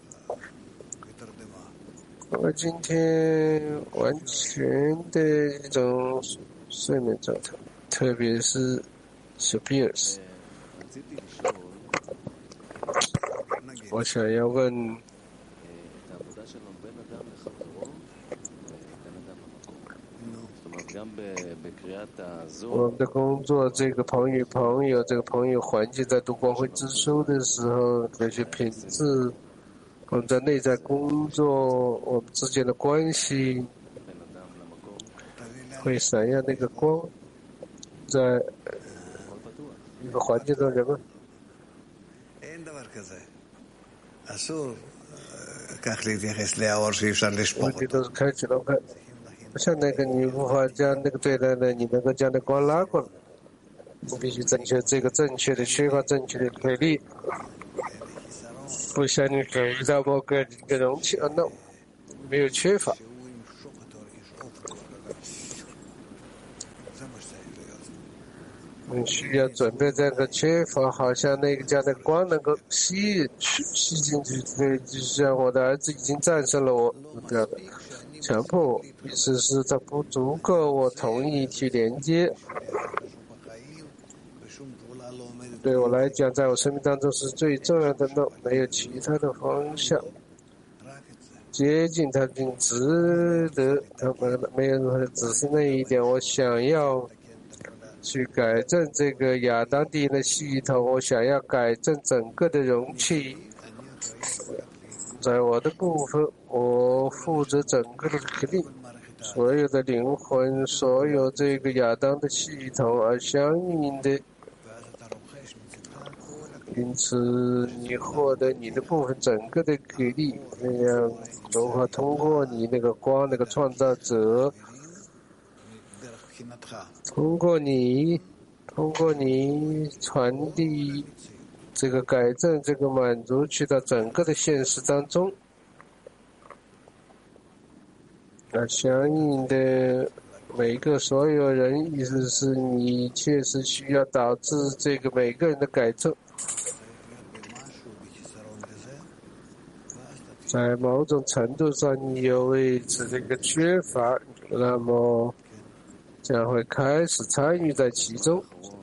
我今天完全的一种睡眠状态，特别是 Spears。我想要问。我们的工作，这个朋友朋友，这个朋友环境在读光辉之书的时候，这些品质我们在内在工作，我们之间的关系会闪耀那个光，在一个环境中，人们问题都是开启了看，像那个你无法将那个对待的，你能够将那光拉过来，你必须正确这个正确的缺乏正确的给力，不像你给到某个一个容器啊 ，no， 没有缺乏。你需要准备这个缺乏，好像那个家的光能够吸引去吸进去，对，就像我的儿子已经战胜了我这样的强迫我，意思是他不足够，我同意去连接。对我来讲，在我生命当中是最重要的，没有其他的方向。接近他并值得，他们没有任何，只是那一点，我想要去改正这个亚当地的系统，我想要改正整个的容器。在我的部分，我负责整个的肯定，所有的灵魂，所有这个亚当的系统，而相应的。因此，你获得你的部分整个的给力，那样如何通过你那个光那个创造者，通过你，通过你传递这个改正这个满足去到整个的现实当中，而相应的每个所有人，意思是你确实需要导致这个每个人的改正。在某种程度上，你有为此这个缺乏，那么将会开始参与在其中。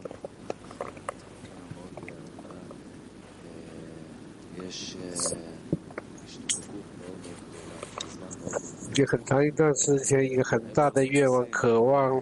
就很长一段时间，一个很大的愿望、渴望，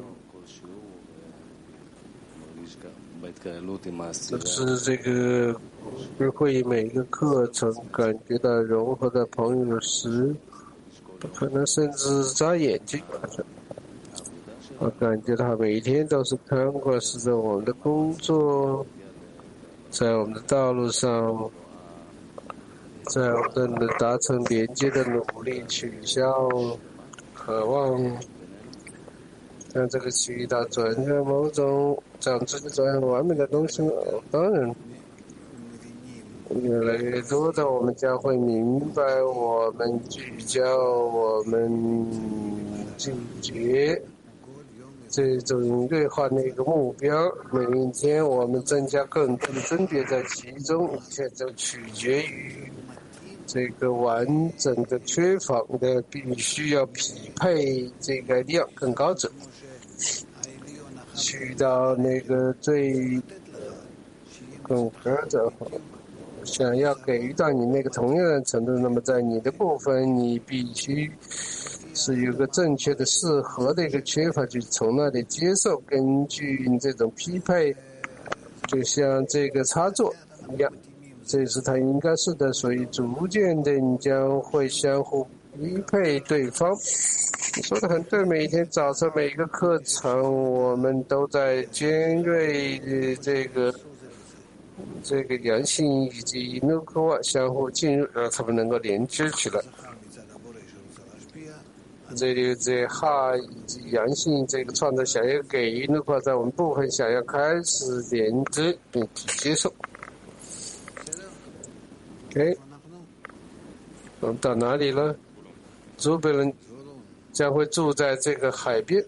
就是这个会议每一个课程感觉到融合的朋友时，可能甚至眨眼睛。我感觉他每天都是看过是在我们的工作，在我们的道路上，在我们的达成连接的努力取消渴望，让这个渠道转向某种长出的转向完美的东西。当然越来越多的我们将会明白，我们聚焦，我们拒绝这种劣化的一个目标。每一天我们增加更多的分别在其中，一切都取决于这个完整的缺乏的必须要匹配这个量更高者，去到那个最更合者。想要给予到你那个同样的程度，那么在你的部分，你必须是有个正确的、适合的一个缺乏，去从那里接受，根据你这种匹配，就像这个插座一样，这是它应该是的，所以逐渐的你将会相互匹配对方。你说的很对，每一天早上每一个课程，我们都在尖锐的这个。这个阳性以及努克瓦相互进入，让他们能够连接起来。这里这哈以及阳性这个创造想要给予努克瓦，在我们部分想要开始连接并接受。OK， 我们到哪里了？祖本人将会住在这个海边。